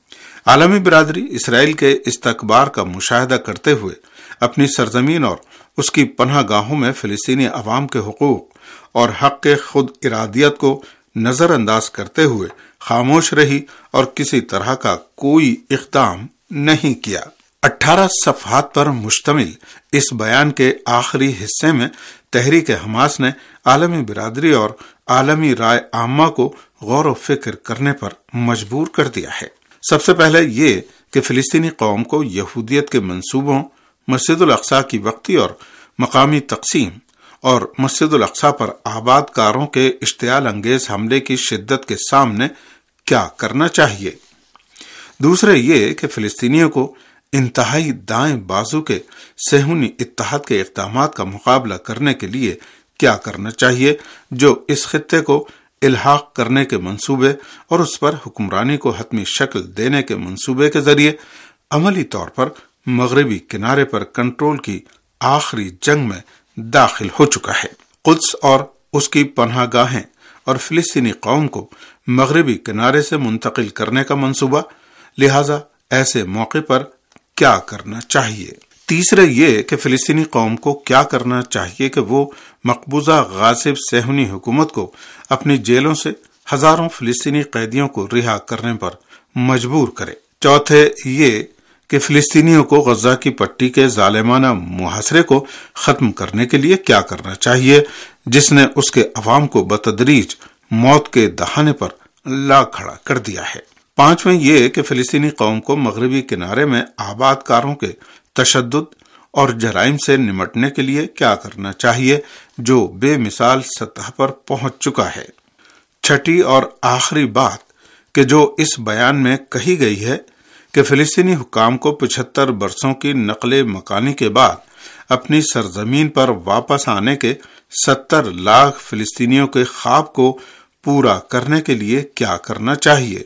عالمی برادری اسرائیل کے استکبار کا مشاہدہ کرتے ہوئے اپنی سرزمین اور اس کی پناہ گاہوں میں فلسطینی عوام کے حقوق اور حق کے خود ارادیت کو نظر انداز کرتے ہوئے خاموش رہی اور کسی طرح کا کوئی اقدام نہیں کیا۔ 18 صفحات پر مشتمل اس بیان کے آخری حصے میں تحریک حماس نے عالمی برادری اور عالمی رائے عامہ کو غور و فکر کرنے پر مجبور کر دیا ہے۔ سب سے پہلے یہ کہ فلسطینی قوم کو یہودیت کے منصوبوں، مسجد الاقصی کی وقتی اور مقامی تقسیم اور مسجد الاقصی پر آباد کاروں کے اشتعال انگیز حملے کی شدت کے سامنے کیا کرنا چاہیے۔ دوسرے یہ کہ فلسطینیوں کو انتہائی دائیں بازو کے صہیونی اتحاد کے اقدامات کا مقابلہ کرنے کے لیے کیا کرنا چاہیے، جو اس خطے کو الحاق کرنے کے منصوبے اور اس پر حکمرانی کو حتمی شکل دینے کے منصوبے کے ذریعے عملی طور پر مغربی کنارے پر کنٹرول کی آخری جنگ میں داخل ہو چکا ہے۔ قدس اور اس کی پناہ گاہیں اور فلسطینی قوم کو مغربی کنارے سے منتقل کرنے کا منصوبہ، لہذا ایسے موقع پر کیا کرنا چاہیے؟ تیسرے یہ کہ فلسطینی قوم کو کیا کرنا چاہیے کہ وہ مقبوضہ غاصب صہیونی حکومت کو اپنی جیلوں سے ہزاروں فلسطینی قیدیوں کو رہا کرنے پر مجبور کرے۔ چوتھے یہ کہ فلسطینیوں کو غزہ کی پٹی کے ظالمانہ محاصرے کو ختم کرنے کے لیے کیا کرنا چاہیے، جس نے اس کے عوام کو بتدریج موت کے دہانے پر لا کھڑا کر دیا ہے۔ پانچویں یہ کہ فلسطینی قوم کو مغربی کنارے میں آباد کاروں کے تشدد اور جرائم سے نمٹنے کے لیے کیا کرنا چاہیے جو بے مثال سطح پر پہنچ چکا ہے۔ چھٹی اور آخری بات کہ جو اس بیان میں کہی گئی ہے کہ فلسطینی حکام کو 75 برسوں کی نقل مکانی کے بعد اپنی سرزمین پر واپس آنے کے 70 لاکھ فلسطینیوں کے خواب کو پورا کرنے کے لیے کیا کرنا چاہیے۔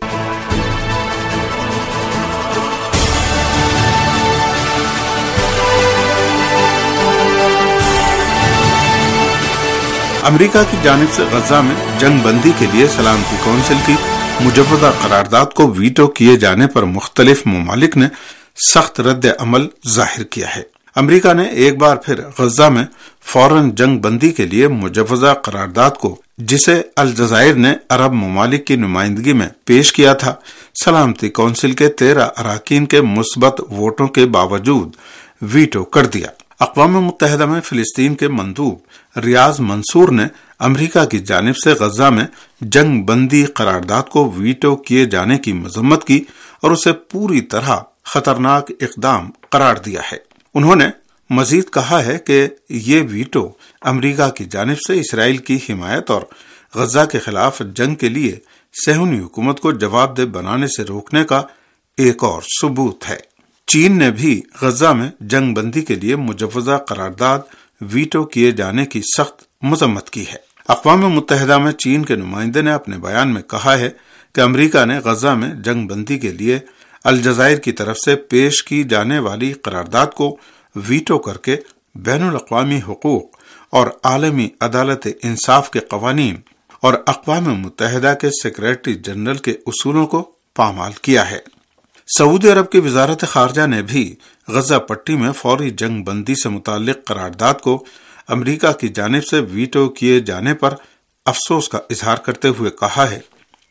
امریکہ کی جانب سے غزہ میں جنگ بندی کے لیے سلامتی کونسل کی مجوزہ قرارداد کو ویٹو کیے جانے پر مختلف ممالک نے سخت رد عمل ظاہر کیا ہے۔ امریکہ نے ایک بار پھر غزہ میں فوراً جنگ بندی کے لیے مجوزہ قرارداد کو، جسے الجزائر نے عرب ممالک کی نمائندگی میں پیش کیا تھا، سلامتی کونسل کے 13 اراکین کے مثبت ووٹوں کے باوجود ویٹو کر دیا۔ اقوام متحدہ میں فلسطین کے مندوب ریاض منصور نے امریکہ کی جانب سے غزہ میں جنگ بندی قرارداد کو ویٹو کیے جانے کی مذمت کی اور اسے پوری طرح خطرناک اقدام قرار دیا ہے۔ انہوں نے مزید کہا ہے کہ یہ ویٹو امریکہ کی جانب سے اسرائیل کی حمایت اور غزہ کے خلاف جنگ کے لیے صہیونی حکومت کو جواب دہ بنانے سے روکنے کا ایک اور ثبوت ہے۔ چین نے بھی غزہ میں جنگ بندی کے لیے مجوزہ قرارداد ویٹو کیے جانے کی سخت مذمت کی ہے۔ اقوام متحدہ میں چین کے نمائندے نے اپنے بیان میں کہا ہے کہ امریکہ نے غزہ میں جنگ بندی کے لیے الجزائر کی طرف سے پیش کی جانے والی قرارداد کو ویٹو کر کے بین الاقوامی حقوق اور عالمی عدالت انصاف کے قوانین اور اقوام متحدہ کے سیکریٹری جنرل کے اصولوں کو پامال کیا ہے۔ سعودی عرب کی وزارت خارجہ نے بھی غزہ پٹی میں فوری جنگ بندی سے متعلق قرارداد کو امریکہ کی جانب سے ویٹو کیے جانے پر افسوس کا اظہار کرتے ہوئے کہا ہے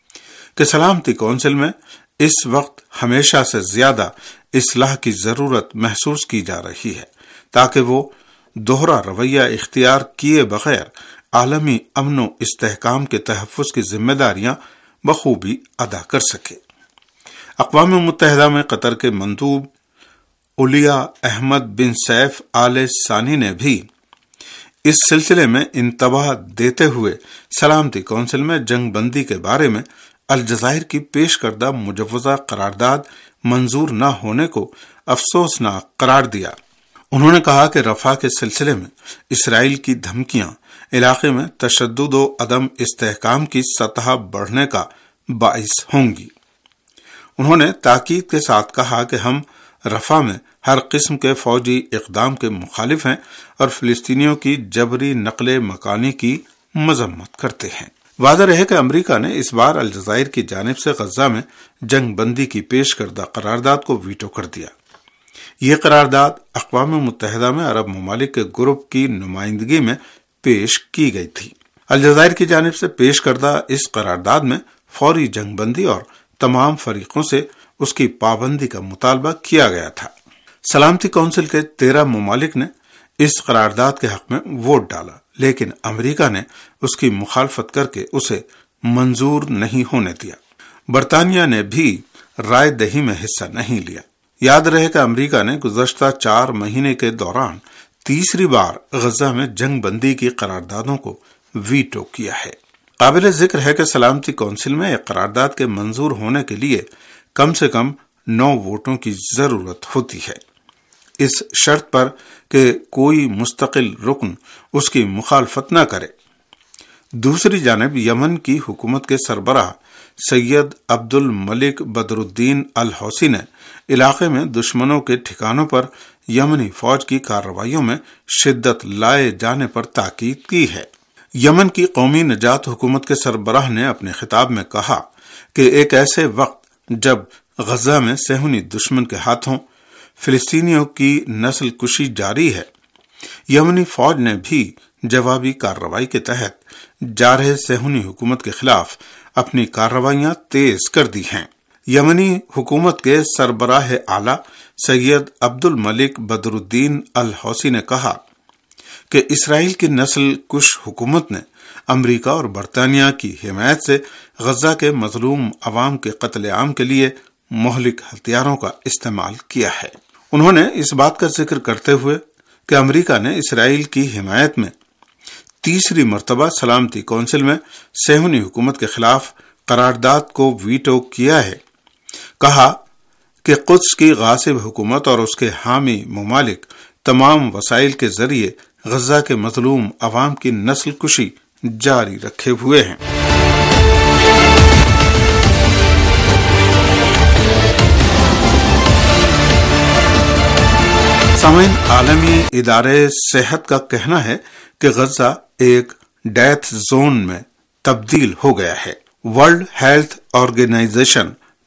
کہ سلامتی کونسل میں اس وقت ہمیشہ سے زیادہ اصلاح کی ضرورت محسوس کی جا رہی ہے تاکہ وہ دوہرا رویہ اختیار کیے بغیر عالمی امن و استحکام کے تحفظ کی ذمہ داریاں بخوبی ادا کر سکے۔ اقوام متحدہ میں قطر کے مندوب اولیا احمد بن سیف آل ثانی نے بھی اس سلسلے میں انتباہ دیتے ہوئے سلامتی کونسل میں جنگ بندی کے بارے میں الجزائر کی پیش کردہ مجوزہ قرارداد منظور نہ ہونے کو افسوسناک قرار دیا۔ انہوں نے کہا کہ رفح کے سلسلے میں اسرائیل کی دھمکیاں علاقے میں تشدد و عدم استحکام کی سطح بڑھنے کا باعث ہوں گی۔ انہوں نے تاکید کے ساتھ کہا کہ ہم رفح میں ہر قسم کے فوجی اقدام کے مخالف ہیں اور فلسطینیوں کی جبری نقل مکانی کی مذمت کرتے ہیں۔ واضح رہے کہ امریکہ نے اس بار الجزائر کی جانب سے غزہ میں جنگ بندی کی پیش کردہ قرارداد کو ویٹو کر دیا۔ یہ قرارداد اقوام متحدہ میں عرب ممالک کے گروپ کی نمائندگی میں پیش کی گئی تھی۔ الجزائر کی جانب سے پیش کردہ اس قرارداد میں فوری جنگ بندی اور تمام فریقوں سے اس کی پابندی کا مطالبہ کیا گیا تھا۔ سلامتی کونسل کے 13 ممالک نے اس قرارداد کے حق میں ووٹ ڈالا، لیکن امریکہ نے اس کی مخالفت کر کے اسے منظور نہیں ہونے دیا۔ برطانیہ نے بھی رائے دہی میں حصہ نہیں لیا۔ یاد رہے کہ امریکہ نے گزشتہ 4 مہینے کے دوران تیسری بار غزہ میں جنگ بندی کی قراردادوں کو ویٹو کیا ہے۔ قابل ذکر ہے کہ سلامتی کونسل میں ایک قرارداد کے منظور ہونے کے لیے کم سے کم 9 ووٹوں کی ضرورت ہوتی ہے، اس شرط پر کہ کوئی مستقل رکن اس کی مخالفت نہ کرے۔ دوسری جانب یمن کی حکومت کے سربراہ سید عبد الملک بدر الدین الحوثی نے علاقے میں دشمنوں کے ٹھکانوں پر یمنی فوج کی کارروائیوں میں شدت لائے جانے پر تاکید کی ہے۔ یمن کی قومی نجات حکومت کے سربراہ نے اپنے خطاب میں کہا کہ ایک ایسے وقت جب غزہ میں صہیونی دشمن کے ہاتھوں فلسطینیوں کی نسل کشی جاری ہے، یمنی فوج نے بھی جوابی کارروائی کے تحت جارح صہیونی حکومت کے خلاف اپنی کارروائیاں تیز کر دی ہیں۔ یمنی حکومت کے سربراہ اعلیٰ سید عبد الملک بدر الدین الحوثی نے کہا کہ اسرائیل کی نسل کش حکومت نے امریکہ اور برطانیہ کی حمایت سے غزہ کے مظلوم عوام کے قتل عام کے لیے مہلک ہتھیاروں کا استعمال کیا ہے۔ انہوں نے اس بات کا ذکر کرتے ہوئے کہ امریکہ نے اسرائیل کی حمایت میں تیسری مرتبہ سلامتی کونسل میں صہیونی حکومت کے خلاف قرارداد کو ویٹو کیا ہے، کہا کہ قدس کی غاصب حکومت اور اس کے حامی ممالک تمام وسائل کے ذریعے غزہ کے مظلوم عوام کی نسل کشی جاری رکھے ہوئے ہیں۔ سامعین، عالمی ادارے صحت کا کہنا ہے کہ غزہ ایک ڈیتھ زون میں تبدیل ہو گیا ہے۔ ورلڈ ہیلتھ آرگنائزیشن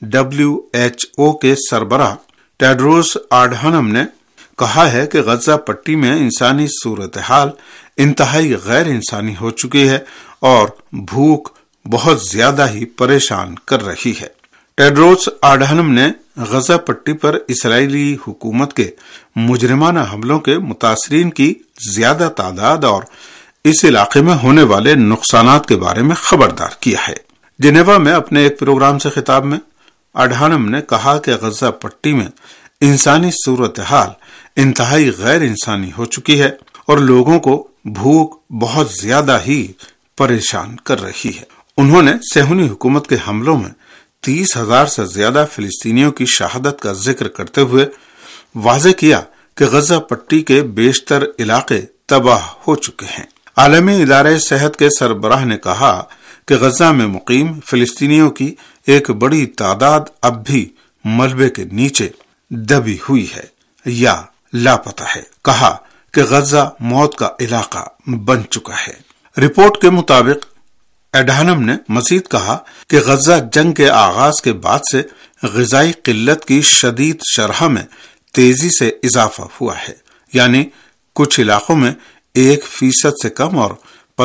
WHO کے سربراہ ٹیڈروس آڈھانم نے کہا ہے کہ غزہ پٹی میں انسانی صورتحال انتہائی غیر انسانی ہو چکی ہے اور بھوک بہت زیادہ ہی پریشان کر رہی ہے۔ ٹیڈروس آڈھانم نے غزہ پٹی پر اسرائیلی حکومت کے مجرمانہ حملوں کے متاثرین کی زیادہ تعداد اور اس علاقے میں ہونے والے نقصانات کے بارے میں خبردار کیا ہے۔ جنیوا میں اپنے ایک پروگرام سے خطاب میں آڈھانم نے کہا کہ غزہ پٹی میں انسانی صورتحال انتہائی غیر انسانی ہو چکی ہے اور لوگوں کو بھوک بہت زیادہ ہی پریشان کر رہی ہے۔ انہوں نے صہیونی حکومت کے حملوں میں 30,000 سے زیادہ فلسطینیوں کی شہادت کا ذکر کرتے ہوئے واضح کیا کہ غزہ پٹی کے بیشتر علاقے تباہ ہو چکے ہیں۔ عالمی ادارے صحت کے سربراہ نے کہا کہ غزہ میں مقیم فلسطینیوں کی ایک بڑی تعداد اب بھی ملبے کے نیچے دبی ہوئی ہے یا لاپتہ ہے۔ کہا کہ غزہ موت کا علاقہ بن چکا ہے۔ رپورٹ کے مطابق ایڈہانم نے مزید کہا کہ غزہ جنگ کے آغاز کے بعد سے غذائی قلت کی شدید شرح میں تیزی سے اضافہ ہوا ہے، یعنی کچھ علاقوں میں 1% سے کم اور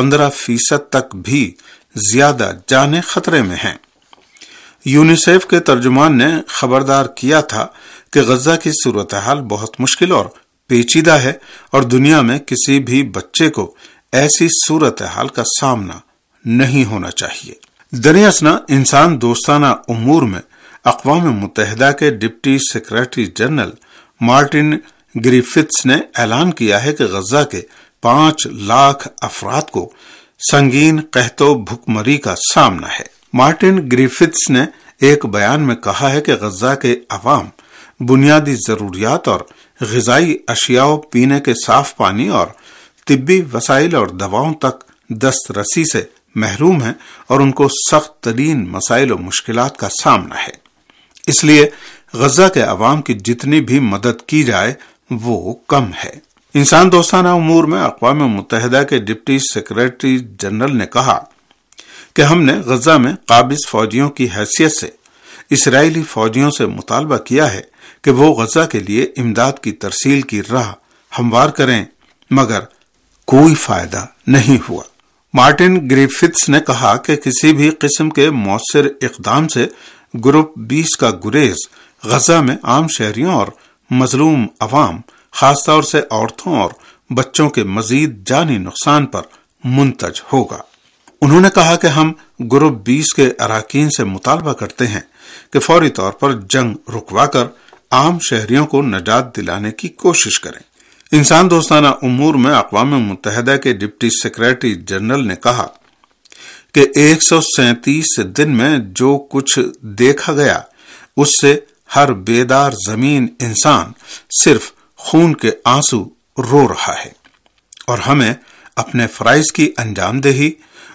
15% تک بھی زیادہ جانیں خطرے میں ہیں۔ یونیسیف کے ترجمان نے خبردار کیا تھا کہ غزہ کی صورتحال بہت مشکل اور پیچیدہ ہے اور دنیا میں کسی بھی بچے کو ایسی صورتحال کا سامنا نہیں ہونا چاہیے۔ دراصل انسان دوستانہ امور میں اقوام متحدہ کے deputy secretary general Martin Griffiths نے اعلان کیا ہے کہ غزہ کے 5 لاکھ افراد کو سنگین قحط و بھوکمری کا سامنا ہے۔ مارٹن گریفتھس نے ایک بیان میں کہا ہے کہ غزہ کے عوام بنیادی ضروریات اور غذائی اشیاء، پینے کے صاف پانی اور طبی وسائل اور دواؤں تک دسترسی سے محروم ہیں اور ان کو سخت ترین مسائل و مشکلات کا سامنا ہے۔ اس لیے غزہ کے عوام کی جتنی بھی مدد کی جائے وہ کم ہے۔ انسان دوستانہ امور میں اقوام متحدہ کے ڈپٹی سیکرٹری جنرل نے کہا کہ ہم نے غزہ میں قابض فوجیوں کی حیثیت سے اسرائیلی فوجیوں سے مطالبہ کیا ہے کہ وہ غزہ کے لیے امداد کی ترسیل کی راہ ہموار کریں، مگر کوئی فائدہ نہیں ہوا۔ مارٹن گریفتھس نے کہا کہ کسی بھی قسم کے مؤثر اقدام سے گروپ 20 کا گریز غزہ میں عام شہریوں اور مظلوم عوام، خاص طور سے عورتوں اور بچوں کے مزید جانی نقصان پر منتج ہوگا۔ انہوں نے کہا کہ ہم گروپ 20 کے اراکین سے مطالبہ کرتے ہیں کہ فوری طور پر جنگ رکوا کر عام شہریوں کو نجات دلانے کی کوشش کریں۔ انسان دوستانہ امور میں اقوام متحدہ کے ڈپٹی سیکرٹری جنرل نے کہا کہ 137 دن میں جو کچھ دیکھا گیا اس سے ہر بیدار زمین انسان صرف خون کے آنسو رو رہا ہے، اور ہمیں اپنے فرائض کی انجام دہی،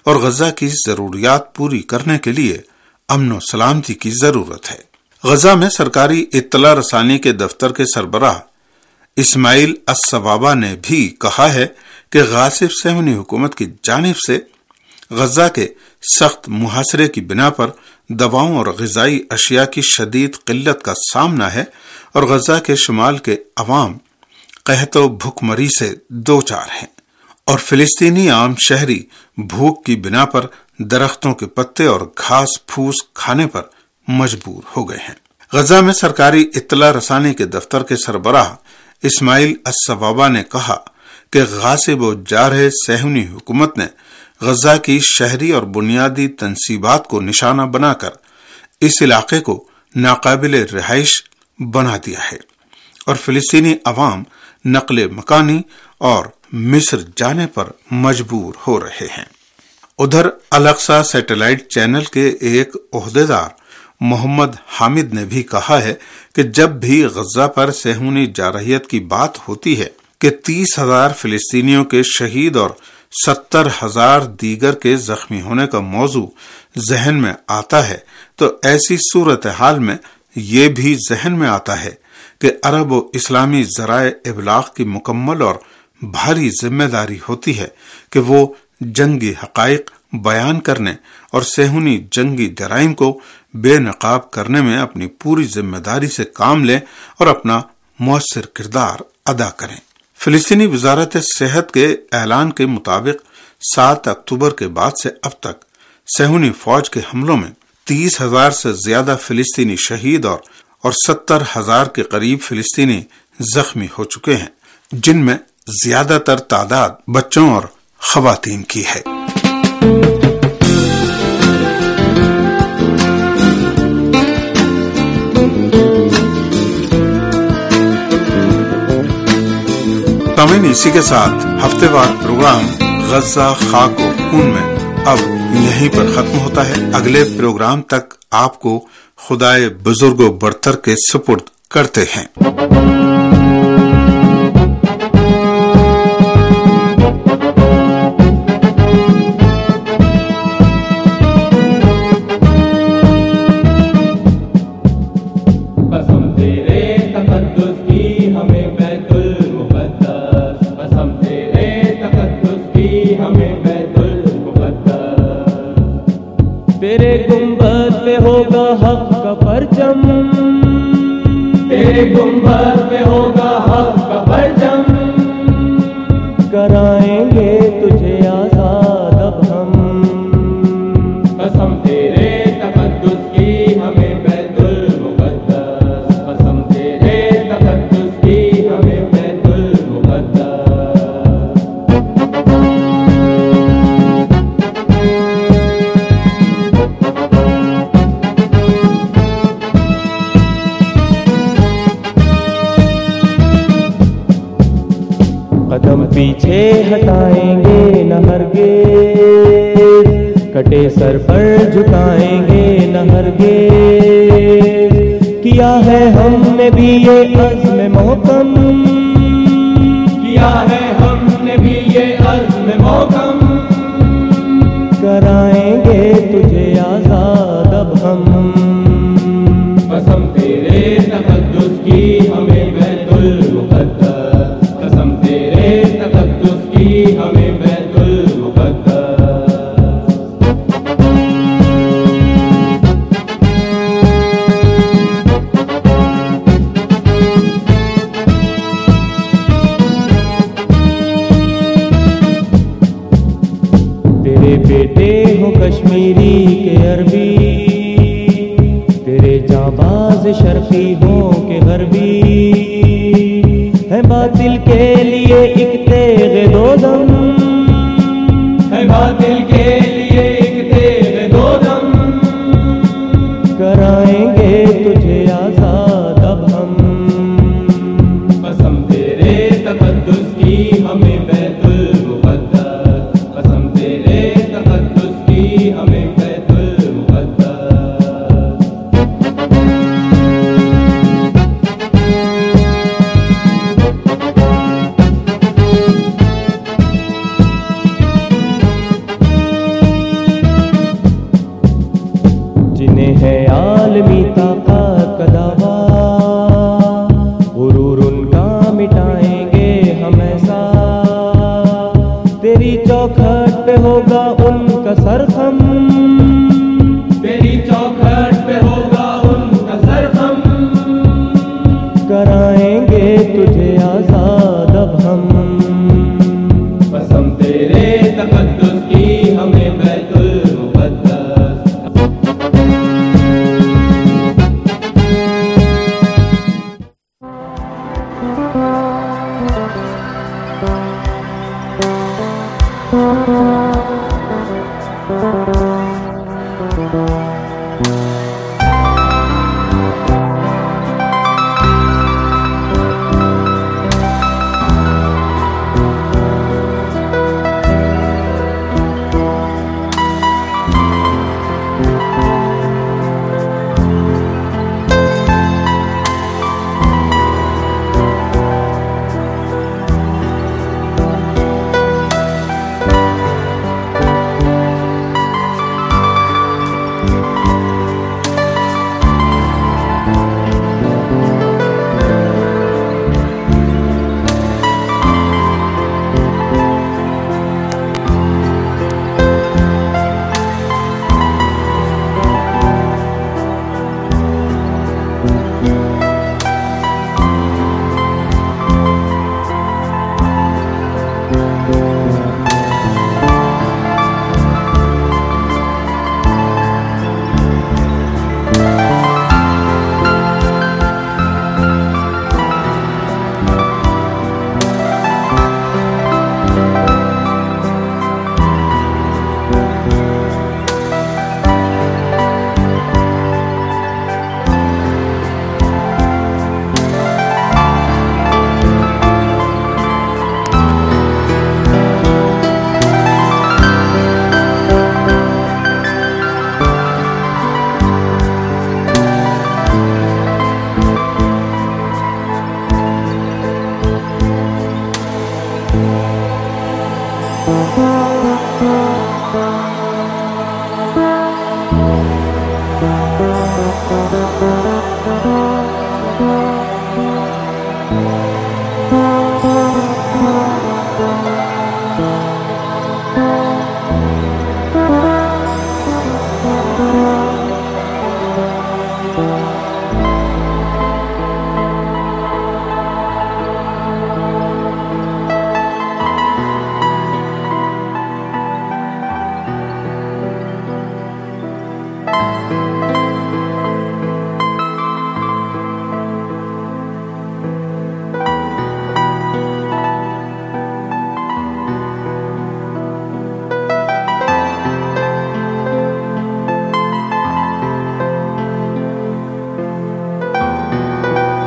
اور غزہ کی ضروریات پوری کرنے کے لیے امن و سلامتی کی ضرورت ہے۔ غزہ میں سرکاری اطلاع رسانی کے دفتر کے سربراہ اسماعیل الصوابہ نے بھی کہا ہے کہ غاصب صہیونی حکومت کی جانب سے غزہ کے سخت محاصرے کی بنا پر دواؤں اور غذائی اشیاء کی شدید قلت کا سامنا ہے اور غزہ کے شمال کے عوام قحط و بھوک مری سے دوچار ہیں اور فلسطینی عام شہری بھوک کی بنا پر درختوں کے پتے اور گھاس پھوس کھانے پر مجبور ہو گئے ہیں۔ غزہ میں سرکاری اطلاع رسانی کے دفتر کے سربراہ اسماعیل الصوابہ نے کہا کہ غاصب و جارح صہیونی حکومت نے غزہ کی شہری اور بنیادی تنصیبات کو نشانہ بنا کر اس علاقے کو ناقابل رہائش بنا دیا ہے اور فلسطینی عوام نقل مکانی اور مصر جانے پر مجبور ہو رہے ہیں۔ ادھر الاقصی سیٹلائٹ چینل کے ایک عہدیدار محمد حامد نے بھی کہا ہے کہ جب بھی غزہ پر صہیونی جارحیت کی بات ہوتی ہے کہ 30,000 فلسطینیوں کے شہید اور 70,000 دیگر کے زخمی ہونے کا موضوع ذہن میں آتا ہے تو ایسی صورتحال میں یہ بھی ذہن میں آتا ہے کہ عرب و اسلامی ذرائع ابلاغ کی مکمل اور بھاری ذمہ داری ہوتی ہے کہ وہ جنگی حقائق بیان کرنے اور صہیونی جنگی جرائم کو بے نقاب کرنے میں اپنی پوری ذمہ داری سے کام لیں اور اپنا مؤثر کردار ادا کریں۔ فلسطینی وزارت صحت کے اعلان کے مطابق 7 اکتوبر کے بعد سے اب تک صہیونی فوج کے حملوں میں 30,000 سے زیادہ فلسطینی شہید اور 70,000 کے قریب فلسطینی زخمی ہو چکے ہیں، جن میں زیادہ تر تعداد بچوں اور خواتین کی ہے۔ سامعین، اسی کے ساتھ ہفتے وار پروگرام غزہ خاک و خون میں اب یہیں پر ختم ہوتا ہے۔ اگلے پروگرام تک آپ کو خدائے بزرگ و برتر کے سپرد کرتے ہیں۔ تیرے گنبد پہ ہوگا حق کا پرچم، تیرے گنبد پہ ہوگا حق کا پرچم، کرائیں گے تجھے آزاد اب ہم، قسم تیرے تقدس کی ہمیں بیت المقدس، قسم تیرے تقدس کی ہمیں بیت المقدس۔ قدم پیچھے ہٹائیں گے نہ ہرگز، کٹے سر پر جھکائیں گے نہ ہرگز، کیا ہے ہم نے بھی یہ عزم محکم، کیا ہے ہم نے بھی یہ عزم محکم، کرائیں گے تجھے آزاد اب ہم، قسم تیرے تقدس کی ہمیں بیت المقدس، قسم تیرے تقدس کی ہمیں بیت المقدس۔ تیرے بیٹے ہو کشمیری کے عربی، تیرے جانباز شرقی ہوں کہ غربی، ہے باطل کے لیے ایک تیغ دو دم، ہے باطل کے لیے ایک تیغ دو دم، کرائیں گے تجھے آزاد اب ہم، قسم تیرے تقدس کی ہمیں بیت المقدس، قسم تیرے تقدس کی ہمیں بیت المقدس۔ آزاد